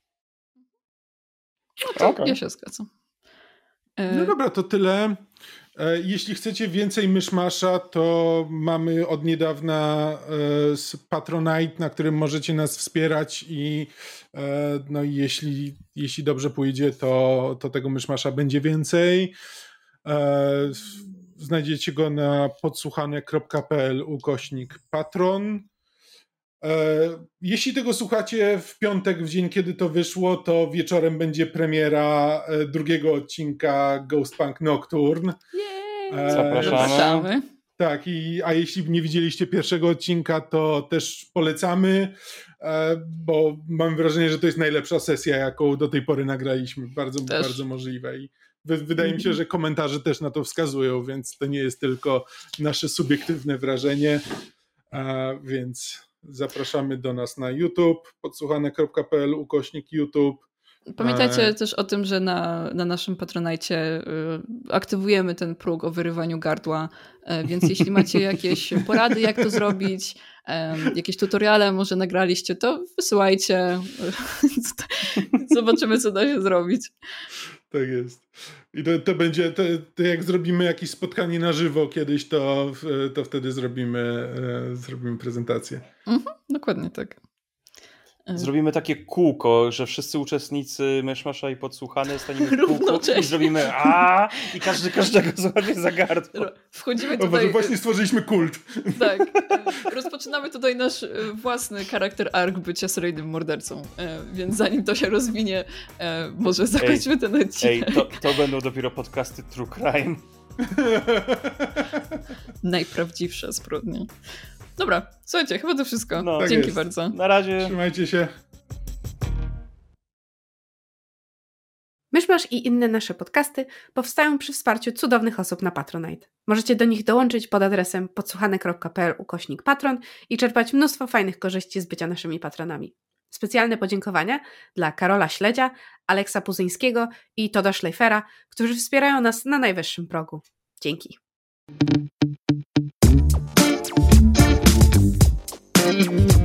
No to okay. Ja się zgadzam. E... No dobra, to tyle. Jeśli chcecie więcej myszmasza, to mamy od niedawna Patronite, na którym możecie nas wspierać i no jeśli, jeśli dobrze pójdzie, to, to tego myszmasza będzie więcej. Znajdziecie go na podsłuchane kropka p l ukośnik patron. Jeśli tego słuchacie w piątek, w dzień kiedy to wyszło, to wieczorem będzie premiera drugiego odcinka Ghost Punk Nocturne. Zapraszamy. Zapraszamy. Tak, i, a jeśli nie widzieliście pierwszego odcinka, to też polecamy, bo mam wrażenie, że to jest najlepsza sesja, jaką do tej pory nagraliśmy. Bardzo, bardzo możliwe. I wydaje mi się, że komentarze też na to wskazują, więc to nie jest tylko nasze subiektywne wrażenie. Więc zapraszamy do nas na YouTube, podsłuchane kropka p l ukośnik YouTube. Pamiętajcie e... też o tym, że na, na naszym Patronajcie y, aktywujemy ten próg o wyrywaniu gardła, y, więc jeśli macie jakieś porady, jak to zrobić, y, jakieś tutoriale może nagraliście, to wysyłajcie. Zobaczymy, co da się zrobić. Tak jest. I to, to będzie, to, to jak zrobimy jakieś spotkanie na żywo kiedyś, to, to wtedy zrobimy, e, zrobimy prezentację. Mhm, dokładnie tak. Zrobimy takie kółko, że wszyscy uczestnicy Myszmasza i Podsłuchane staniemy w kółko i zrobimy a i każdy każdego złapie za gardło. Wchodzimy tutaj... O, właśnie stworzyliśmy kult. Tak. Rozpoczynamy tutaj nasz własny charakter arc bycia seryjnym mordercą, więc zanim to się rozwinie, może zakończmy ej, ten odcinek. Ej, to, to będą dopiero podcasty True Crime. Najprawdziwsze zbrodnie. Dobra, słuchajcie, chyba to wszystko. No, Dzięki tak bardzo. Na razie. Trzymajcie się. Myszmasz i inne nasze podcasty powstają przy wsparciu cudownych osób na Patronite. Możecie do nich dołączyć pod adresem podsłuchane kropka p l ukośnik patron i czerpać mnóstwo fajnych korzyści z bycia naszymi patronami. Specjalne podziękowania dla Karola Śledzia, Aleksa Puzyńskiego i Toda Schleifera, którzy wspierają nas na najwyższym progu. Dzięki. Thank you.